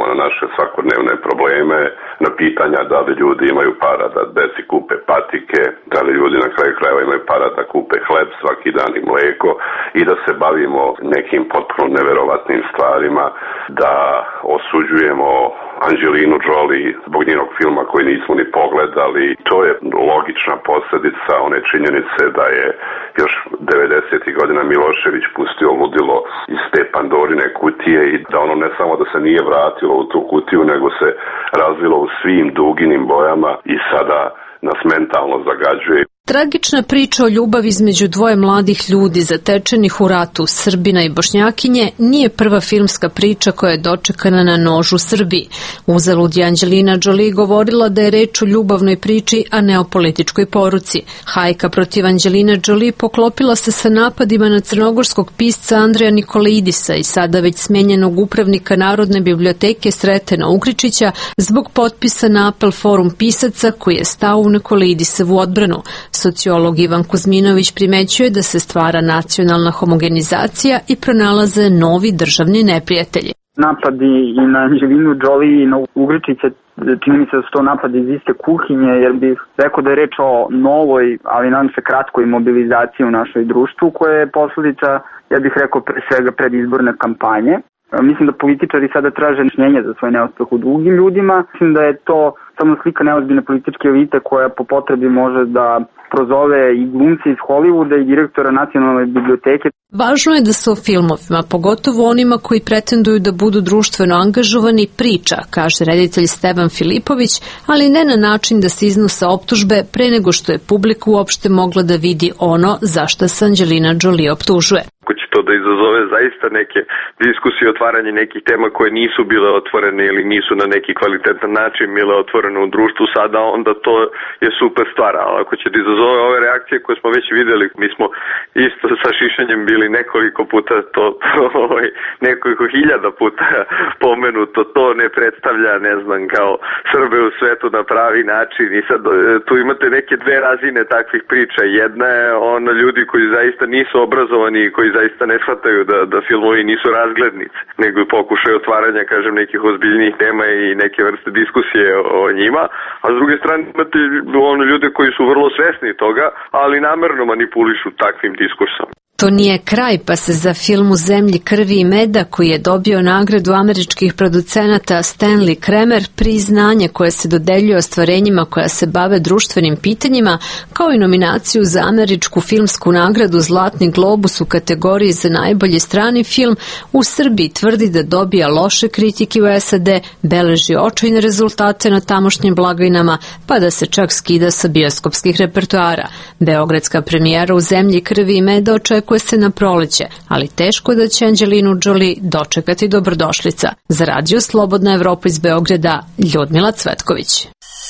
na naše svakodnevne probleme, na pitanja da li ljudi imaju para da deci kupe patike, da li ljudi na kraju krajeva imaju para da kupe hleb svaki dan i mleko i da se bavimo nekim potpuno neverovatnim stvarima, da osuđujemo Angelinu Jolie zbog njenog filma koji nismo ni pogledali. To je logična posljedica one činjenice da je još devedesetih godina Milošević pustio ludilo iz te Pandorine kutije i da ono ne samo da se nije vratilo u tu kutiju, nego se razvilo u svim duginim bojama i sada nas mentalno zagađuje. Tragična priča o ljubavi između dvoje mladih ljudi zatečenih u ratu, Srbina i Bošnjakinje, nije prva filmska priča koja je dočekana na nožu Srbiji. Uzalud je Angelina Jolie govorila da je reč o ljubavnoj priči, a ne o političkoj poruci. Hajka protiv Angeline Jolie poklopila se sa napadima na crnogorskog pisca Andreja Nikolaidisa i sada već smenjenog upravnika Narodne biblioteke Sretena Ukričića zbog potpisa na apel Forum pisaca koji je stao u Nikolaidisevu odbranu. Sociolog Ivan Kuzminović primećuje da se stvara nacionalna homogenizacija i pronalaze novi državni neprijatelji. Napadi i na Angelinu Jolie i na Ugričića, čini mi se da su to napadi iz iste kuhinje, jer bih rekao da je reč o novoj, ali nadam se kratkoj mobilizaciji u našoj društvu, koja je posljedica, ja bih rekao, pre svega predizborne kampanje. Mislim da političari sada traže rješenje za svoj neuspeh u drugim ljudima. Mislim da je to samo slika neozbiljne političke elite koja po potrebi može da prozove i glumce iz Hollywooda i direktora Nacionalne biblioteke. Važno je da se o filmovima, pogotovo onima koji pretenduju da budu društveno angažovani, priča, kaže reditelj Stevan Filipović, ali ne na način da se iznose optužbe pre nego što je publika uopšte mogla da vidi ono zašto se Angelina Jolie optužuje. Ako će to da izazove zaista neke diskusije, otvaranje nekih tema koje nisu bile otvorene ili nisu na neki kvalitetan način bile otvorene u društvu sada, onda to je super stvar. Ali ako će da izazove ove reakcije koje smo već videli, mi smo isto sa šišanjem bili nekoliko puta, to ovaj, nekoliko hiljada puta pomenuto, to ne predstavlja, ne znam, kao Srbe u svetu na pravi način. I sad tu imate neke dve razine takvih priča. Jedna je ono ljudi koji zaista nisu obrazovani i koji zaista ne shvataju da, da filmovi nisu razglednice, nego i pokušaj otvaranja, kažem, nekih ozbiljnijih tema i neke vrste diskusije o njima, a s druge strane imate ono ljude koji su vrlo svesni toga, ali namerno manipulišu takvim diskursom. To nije kraj, pa se za film U zemlji krvi i meda, koji je dobio nagradu američkih producenata Stanley Kramer, priznanje koje se dodeljuje ostvarenjima koja se bave društvenim pitanjima, kao i nominaciju za američku filmsku nagradu Zlatni globus u kategoriji za najbolji strani film, u Srbiji tvrdi da dobija loše kritike u S A D, beleži očajne rezultate na tamošnjim blagajnama, pa da se čak skida sa bioskopskih repertoara. Beogradska premijera U zemlji krvi i meda očekuje koje se na proleće, ali teško da će Angelinu Jolie dočekati dobrodošlica. Za Radio Slobodna Evropa iz Beograda, Ljudmila Cvetković.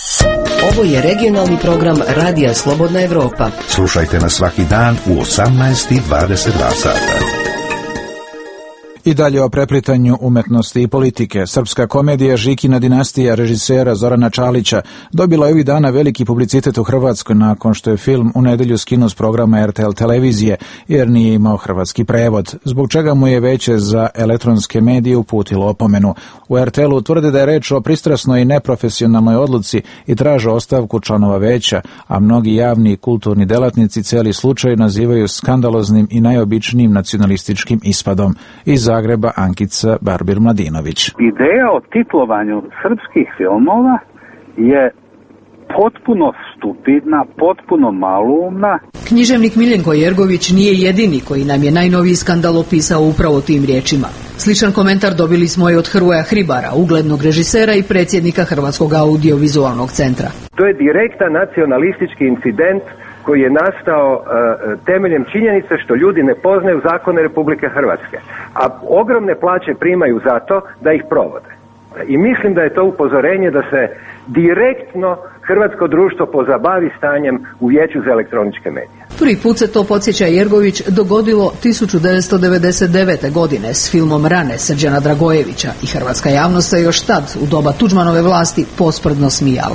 Ovo je regionalni program Radija Slobodna Evropa. Slušajte nas svaki dan u osamnaest i dvadeset dva sata. I dalje o preplitanju umetnosti i politike. Srpska komedija Žikina dinastija režisera Zorana Čalića dobila je ovih dana veliki publicitet u Hrvatskoj nakon što je film u nedelju skinuo s programa R T L televizije jer nije imao hrvatski prevod, zbog čega mu je Veće za elektronske medije uputilo opomenu. U R T L-u tvrde da je reč o pristrasnoj i neprofesionalnoj odluci i traže ostavku članova Veća, a mnogi javni i kulturni delatnici cijeli slučaj nazivaju skandaloznim i najobičnijim nacionalističkim ispadom. Iz Zagreba Ankica Barbir-Mladinović. Ideja o titlovanju srpskih filmova je potpuno stupidna, potpuno maloumna. Književnik Miljenko Jergović nije jedini koji nam je najnoviji skandal opisao upravo tim riječima. Sličan komentar dobili smo i od Hrvoja Hribara, uglednog režisera i predsjednika Hrvatskog audiovizualnog centra. To je direktan nacionalistički incident koji je nastao uh, temeljem činjenice što ljudi ne poznaju zakone Republike Hrvatske, a ogromne plaće primaju zato da ih provode. I mislim da je to upozorenje da se direktno hrvatsko društvo pozabavi stanjem u Vijeću za elektroničke medije. Prvi put se to, podsjeća Jergović, dogodilo tisuću devetsto devedeset devete. godine s filmom Rane Srđana Dragojevića i hrvatska javnost se još tad, u doba Tuđmanove vlasti, posprdno smijala. Ta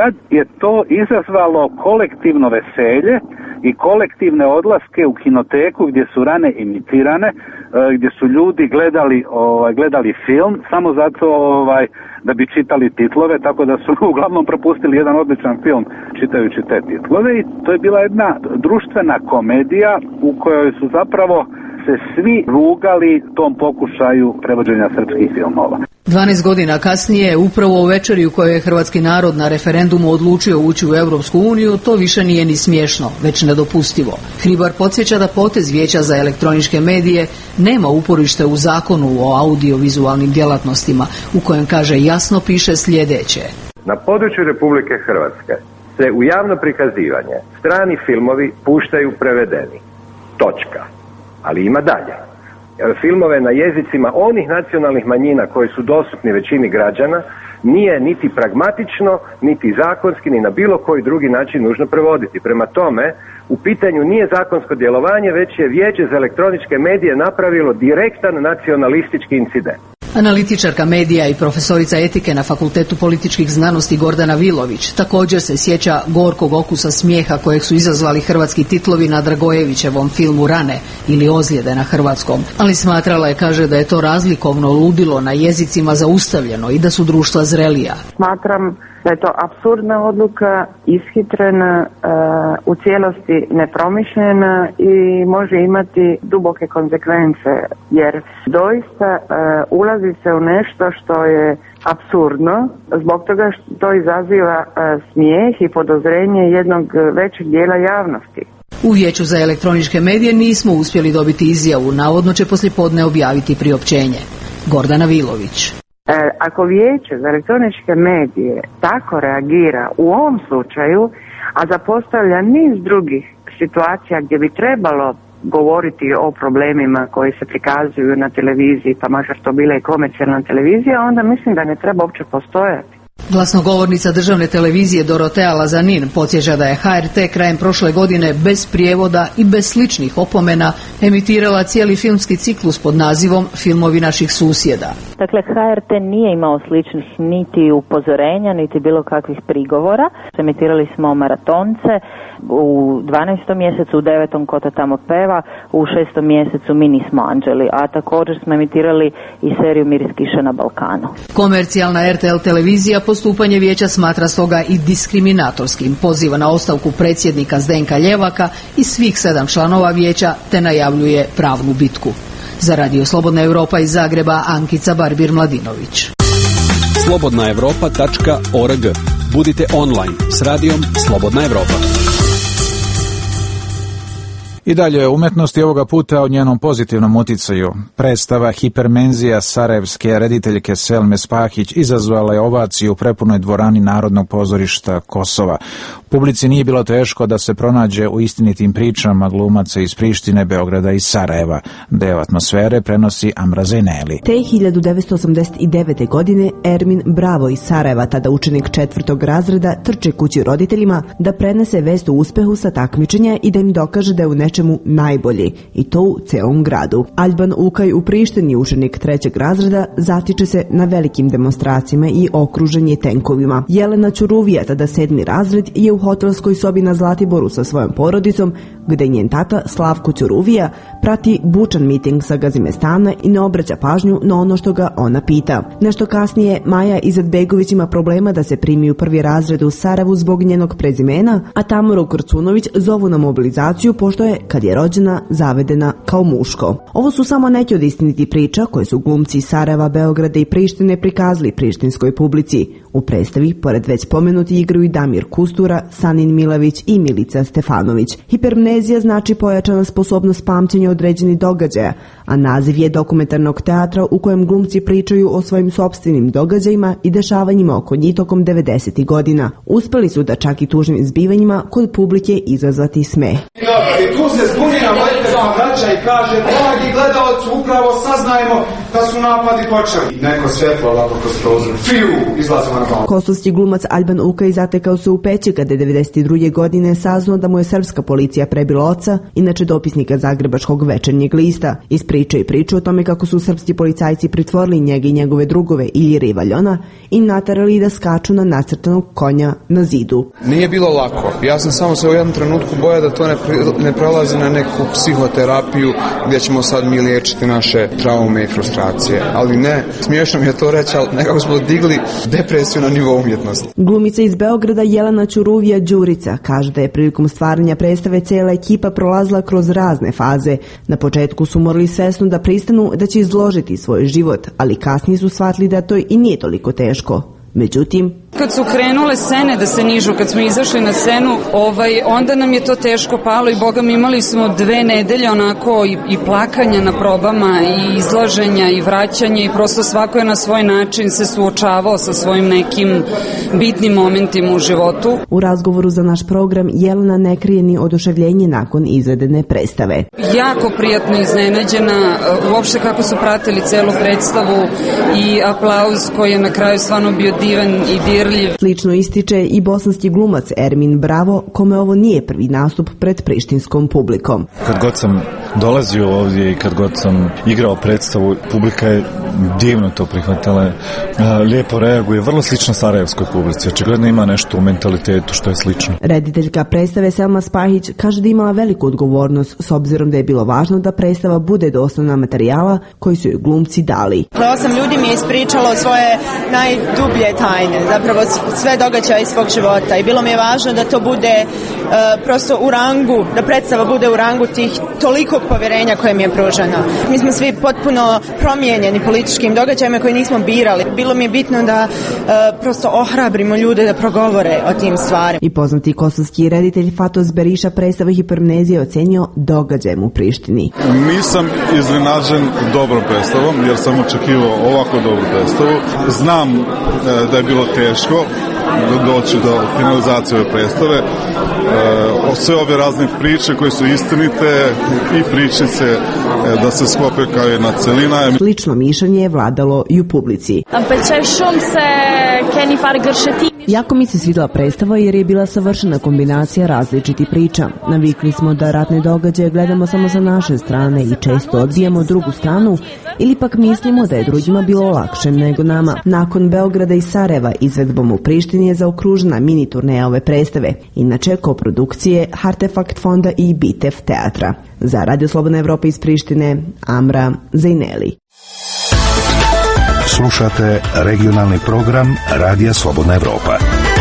Tad je to izazvalo kolektivno veselje i kolektivne odlaske u kinoteku gdje su rane emitirane, gdje su ljudi gledali, ovaj, gledali film samo zato ovaj, da bi čitali titlove, tako da su uglavnom propustili jedan odličan film čitajući te titlove i to je bila jedna društvena komedija u kojoj su zapravo se svi rugali tom pokušaju prevođenja srpskih filmova. dvanaest godina kasnije, upravo u večeri u kojoj je hrvatski narod na referendumu odlučio ući u Europsku uniju, to više nije ni smiješno, već nedopustivo. Hribar podsjeća da potez Vijeća za elektroničke medije nema uporište u zakonu o audiovizualnim djelatnostima, u kojem kaže jasno piše sljedeće. Na području Republike Hrvatske se u javno prikazivanje strani filmovi puštaju prevedeni. Točka. Ali ima dalje. Filmove na jezicima onih nacionalnih manjina koji su dostupni većini građana nije niti pragmatično, niti zakonski, ni na bilo koji drugi način nužno prevoditi. Prema tome, u pitanju nije zakonsko djelovanje, već je Vijeće za elektroničke medije napravilo direktan nacionalistički incident. Analitičarka medija i profesorica etike na Fakultetu političkih znanosti Gordana Vilović također se sjeća gorkog okusa smijeha kojeg su izazvali hrvatski titlovi na Dragojevićevom filmu Rane ili Ozljede na hrvatskom, ali smatrala je, kaže, da je to razlikovno ludilo na jezicima zaustavljeno i da su društva zrelija. Smatram da je to apsurdna odluka, ishitrena, uh, u cijelosti nepromišljena i može imati duboke konsekvence, jer doista uh, ulazi se u nešto što je apsurdno, zbog toga što to izaziva uh, smijeh i podozrenje jednog većeg dijela javnosti. U Vijeću za elektroničke medije nismo uspjeli dobiti izjavu, navodno će poslijepodne objaviti priopćenje. Gordana Vilović. Ako Vijeće za elektroničke medije tako reagira u ovom slučaju, a zapostavlja niz drugih situacija gdje bi trebalo govoriti o problemima koji se prikazuju na televiziji, pa makar to bila i komercijalna televizija, onda mislim da ne treba uopće postojati. Glasnogovornica državne televizije Dorotea Lazanin podsjeća da je H R T krajem prošle godine bez prijevoda i bez sličnih opomena emitirala cijeli filmski ciklus pod nazivom Filmovi naših susjeda. Dakle, H R T nije imao sličnih niti upozorenja, niti bilo kakvih prigovora. Emitirali smo Maratonce u dvanaestom mjesecu, u devetom Ko to tamo peva, u šestom mjesecu Mi nismo anđeli, a također smo emitirali i seriju Miris kiše na Balkanu. Komercijalna R T L televizija postupanje vijeća smatra stoga i diskriminatorskim, poziva na ostavku predsjednika Zdenka Ljevaka i svih sedam članova vijeća te najavljuje pravnu bitku. Za Radio Slobodna Europa iz Zagreba, Ankica Barbir-Mladinović. slobodna europa tačka org. Budite online s radijom Slobodna Europa. I dalje umjetnosti ovoga puta o njenom pozitivnom uticaju. Predstava Hipermenzija sarajevske rediteljke Selme Spahić izazvala je ovaciju u prepunoj dvorani Narodnog pozorišta Kosova. Publici nije bilo teško da se pronađe u istinitim pričama glumaca iz Prištine, Beograda i Sarajeva. Deo atmosfere prenosi Amra Zejneli. Te hiljadu devetsto osamdeset devete. godine Ermin Bravo iz Sarajeva, tada učenik četvrtog razreda, trči kući roditeljima da prenese vest o uspehu sa takmičenja i da im dokaže da je u nečemu najbolji, i to u celom gradu. Alban Ukaj u Prištini, učenik trećeg razreda, zatiče se na velikim demonstracijama i okružen je tenkovima. Jelena Ćuruvija, tada sedmi razred, je u hotelskoj sobi na Zlatiboru sa svojom porodicom, gde njen tata Slavko Ćuruvija prati bučan miting sa Gazimestana i ne obraća pažnju na ono što ga ona pita. Nešto kasnije Maja Izetbegović ima problema da se primi u prvi razred u Sarajevu zbog njenog prezimena, a Tamoru Krcunović zovu na mobilizaciju pošto je, kad je rođena, zavedena kao muško. Ovo su samo neki od istinitih priča koje su glumci iz Sarajeva, Beograda i Prištine prikazali prištinskoj publici. U predstavi, pored već pomenuti, igraju i Damir Kustura, Sanin Milavić i Milica Stefanović. Hipermnezija znači pojačana sposobnost pamćenja određenih događaja, a naziv je dokumentarnog teatra u kojem glumci pričaju o svojim sopstvenim događajima i dešavanjima oko njih tokom devedesetih godina. Uspeli su da čak i tužnim zbivanjima kod publike izazvati smeh. I tu se zbuni na voditeljima vraća i kaže: dragi gledalci, upravo saznajemo da su napadi počeli. Neko svjetlo ovako kroz prozor. Fiu, izlazimo na balkon. Kosovski glumac Alban Ukaj zatekao se u peći kada je devedeset druge. godine saznao da mu je srpska policija prebila oca, inače dopisnika Zagrebačkog Večernjeg lista. Iz Pričaju priču o tome kako su srpski policajci pritvorili njega i njegove drugove Iljira i Valjona i naterali da skaču na nacrtanog konja na zidu. Nije bilo lako. Ja sam samo se u jednom trenutku bojao da to ne, ne prelazi na neku psihoterapiju gdje ćemo sad mi liječiti naše traume i frustracije. Ali ne, smiješno mi je to reći, ali nekako smo digli depresiju na nivo umjetnosti. Glumica iz Beograda Jelena Ćuruvija Đurica kaže da je prilikom stvaranja predstave cijela ekipa prolazila kroz razne faze. Na početku su morali svesno da pristanu da će izložiti svoj život, ali kasnije su shvatili da to i nije toliko teško. Međutim, kad su krenule scene da se nižu, kad smo izašli na scenu, ovaj, onda nam je to teško palo i boga mi imali smo dve nedelje onako i, i plakanja na probama i izlaženja i vraćanja i prosto svako je na svoj način se suočavao sa svojim nekim bitnim momentima u životu. U razgovoru za naš program Jelena ne krije ni oduševljenje nakon izvedene predstave. Jako prijatno iznenađena uopšte kako su pratili celu predstavu i aplauz koji je na kraju stvarno bio divan i dirljiv. Slično ističe i bosanski glumac Ermin Bravo, kome ovo nije prvi nastup pred prištinskom publikom. Kad god sam dolazio ovdje i kad god sam igrao predstavu, publika je divno to prihvatila, lijepo reaguje, vrlo slično sarajevskoj publici. Očigledno ima nešto u mentalitetu što je slično. Rediteljka predstave Selma Spahić kaže da imala veliku odgovornost s obzirom da je bilo važno da predstava bude doslovna materijala koji su joj glumci dali. Osam ljudi mi je ispričalo svoje najdublje tajne, zapravo sve događaje iz svog života i bilo mi je važno da to bude uh, prosto u rangu, da predstava bude u rangu tih tolikog povjerenja koje mi je pruženo. Mi smo svi potpuno promijenjeni političkim događajima koje nismo birali. Bilo mi je bitno da uh, prosto ohrabrimo ljude da progovore o tim stvarima. I poznati kosovski reditelj Fatos Beriša predstavu Hipermnezije ocenio događajem u Prištini. Nisam iznenađen dobrom predstavom jer sam očekivao ovako dobru predstavu. Znam uh, da je bilo teško doći do finalizacije ove predstave. E, sve ove razne priče koje su istinite i pričice e, da se sklope kao jedna celina. Slično mišljenje je vladalo i u publici. Jako mi se svidjela predstava jer je bila savršena kombinacija različitih priča. Navikli smo da ratne događaje gledamo samo sa naše strane i često odbijamo drugu stranu ili pak mislimo da je drugima bilo lakše nego nama. Nakon Beograda i Sarajeva izvedbom u Prištini je zaokružena mini turneja ove predstave, inače koprodukcije Artefakt fonda i Bitev teatra. Za Radio Slobodna Evropa iz Prištine, Amra Zejneli. Slušate regionalni program Radija Slobodna Evropa.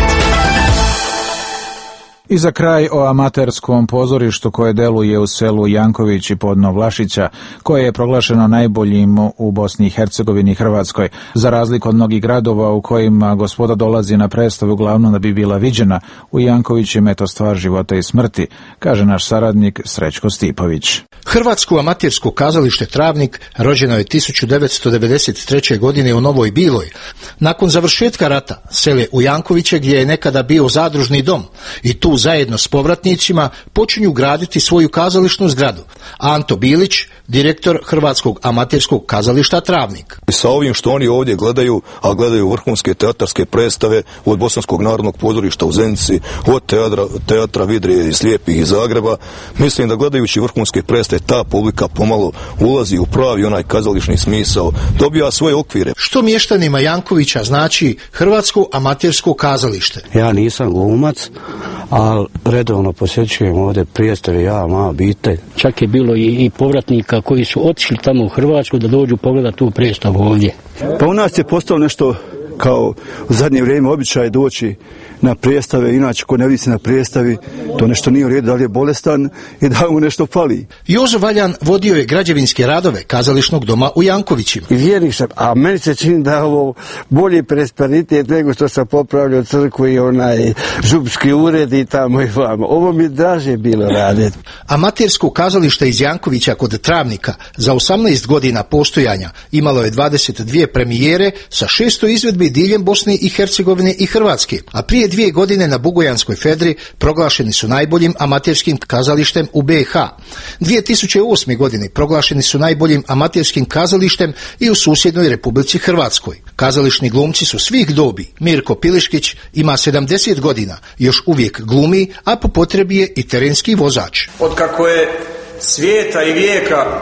I za kraj o amaterskom pozorištu koje deluje u selu Janković i Podno Vlašića, koje je proglašeno najboljim u Bosni i Hercegovini i Hrvatskoj. Za razliku od mnogih gradova u kojima gospoda dolazi na predstavu uglavnom da bi bila viđena, u Jankovićima je to stvar života i smrti, kaže naš saradnik Srećko Stipović. Hrvatsko amatersko kazalište Travnik rođeno je tisuću devetsto devedeset treće. godine u Novoj Biloj. Nakon završetka rata sele u Jankoviće gdje je nekada bio zadružni dom i tu zajedno s povratnicima počinju graditi svoju kazališnu zgradu. Anto Bilić, direktor Hrvatskog amaterskog kazališta Travnik. Sa ovim što oni ovdje gledaju, a gledaju vrhunske teatarske predstave od Bosanskog narodnog pozorišta u Zenici, od teatra, teatra Vidrije i Slijepih iz Zagreba, mislim da gledajući vrhunske predstave ta publika pomalo ulazi u pravi onaj kazališni smisao, dobija svoje okvire. Što mještanima Jankovića znači Hrvatsko amatersko kazalište? Ja nisam glumac, ali redovno posjećujem ovdje predstave, ja, moja obitelj. Čak je bilo i, i povratnika koji su otišli tamo u Hrvatsku da dođu pogledati tu predstavu ovdje. Pa u nas je postalo nešto kao u zadnje vrijeme običaj doći na predstave, inače ko ne vidi se na predstavi, to nešto nije u redu, da li je bolestan i da mu nešto fali. Jozo Valjan vodio je građevinske radove kazališnog doma u Jankovićima. I vjernik sam, a meni se čini da je ovo bolji prosperitet nego što sam popravljao crkvu i onaj župski ured i tamo i vamo. Ovo mi draže bilo raditi. Amatersko kazalište iz Jankovića kod Travnika za osamnaest godina postojanja imalo je dvadeset dvije premijere sa šesto izvedbi diljem Bosne i Hercegovine i Hrvatske, a prije dvije godine na Bugojanskoj Fedri proglašeni su najboljim amaterskim kazalištem u B i H. dvije tisuće osme. godine proglašeni su najboljim amaterskim kazalištem i u susjednoj Republici Hrvatskoj. Kazališni glumci su svih dobi. Mirko Piliškić ima sedamdeset godina, još uvijek glumi, a po potrebi je i terenski vozač. Otkako je svijeta i vijeka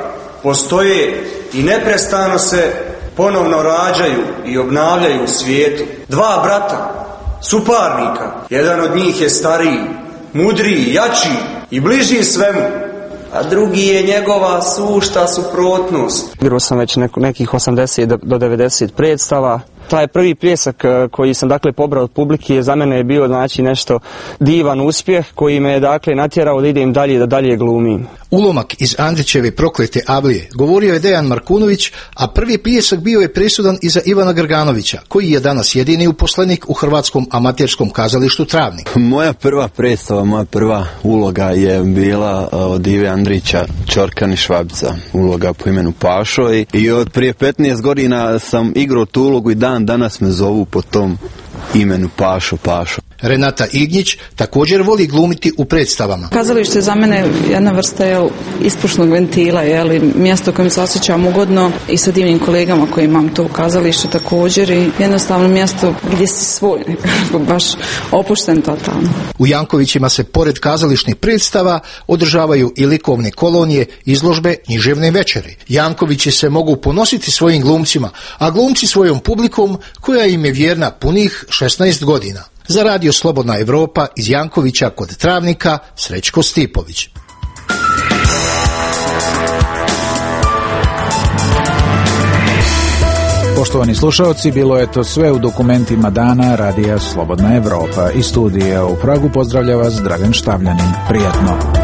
postoje i neprestano se ponovno rađaju i obnavljaju u svijetu. Dva brata, suparnika, jedan od njih je stariji, mudriji, jači i bliži svemu, a drugi je njegova sušta suprotnost. Igrao sam već neko, nekih osamdeset do devedeset predstava. Taj prvi pljesak koji sam dakle pobrao od publike za mene je bio znači nešto divan uspjeh koji me je dakle natjerao da idem dalje, da dalje glumim. Ulomak iz Andrićeve Proklete Avlije govorio je Dejan Markunović, a prvi pljesak bio je presudan i za Ivana Grganovića, koji je danas jedini uposlenik u Hrvatskom amaterskom kazalištu Travnik. Moja prva predstava, moja prva uloga je bila od Ive Andrića, Čorkan i Švabica, uloga po imenu Pašo, i od prije petnaest godina sam igrao tu ulogu i dan danas me zovu po tom imenu Pašo, Pašo. Renata Ignjić također voli glumiti u predstavama. Kazalište je za mene jedna vrsta jel, ispušnog ventila, jel, mjesto u kojem se osjećam ugodno i sa divnim kolegama koji imam to u kazalištu također i jednostavno mjesto gdje si svoj, nekako baš opušten totalno. U Jankovićima se pored kazališnih predstava održavaju i likovne kolonije, izložbe, književne večeri. Jankovići se mogu ponositi svojim glumcima, a glumci svojom publikom koja im je vjerna punih šesnaest godina. Za radio Slobodna Evropa iz Jankovića kod Travnika, Srećko Stipović. Poštovani slušalci, bilo je to sve u dokumentima dana radija Slobodna Evropa. Iz studija u Pragu pozdravlja vas Dragan Štavljanin. Prijatno.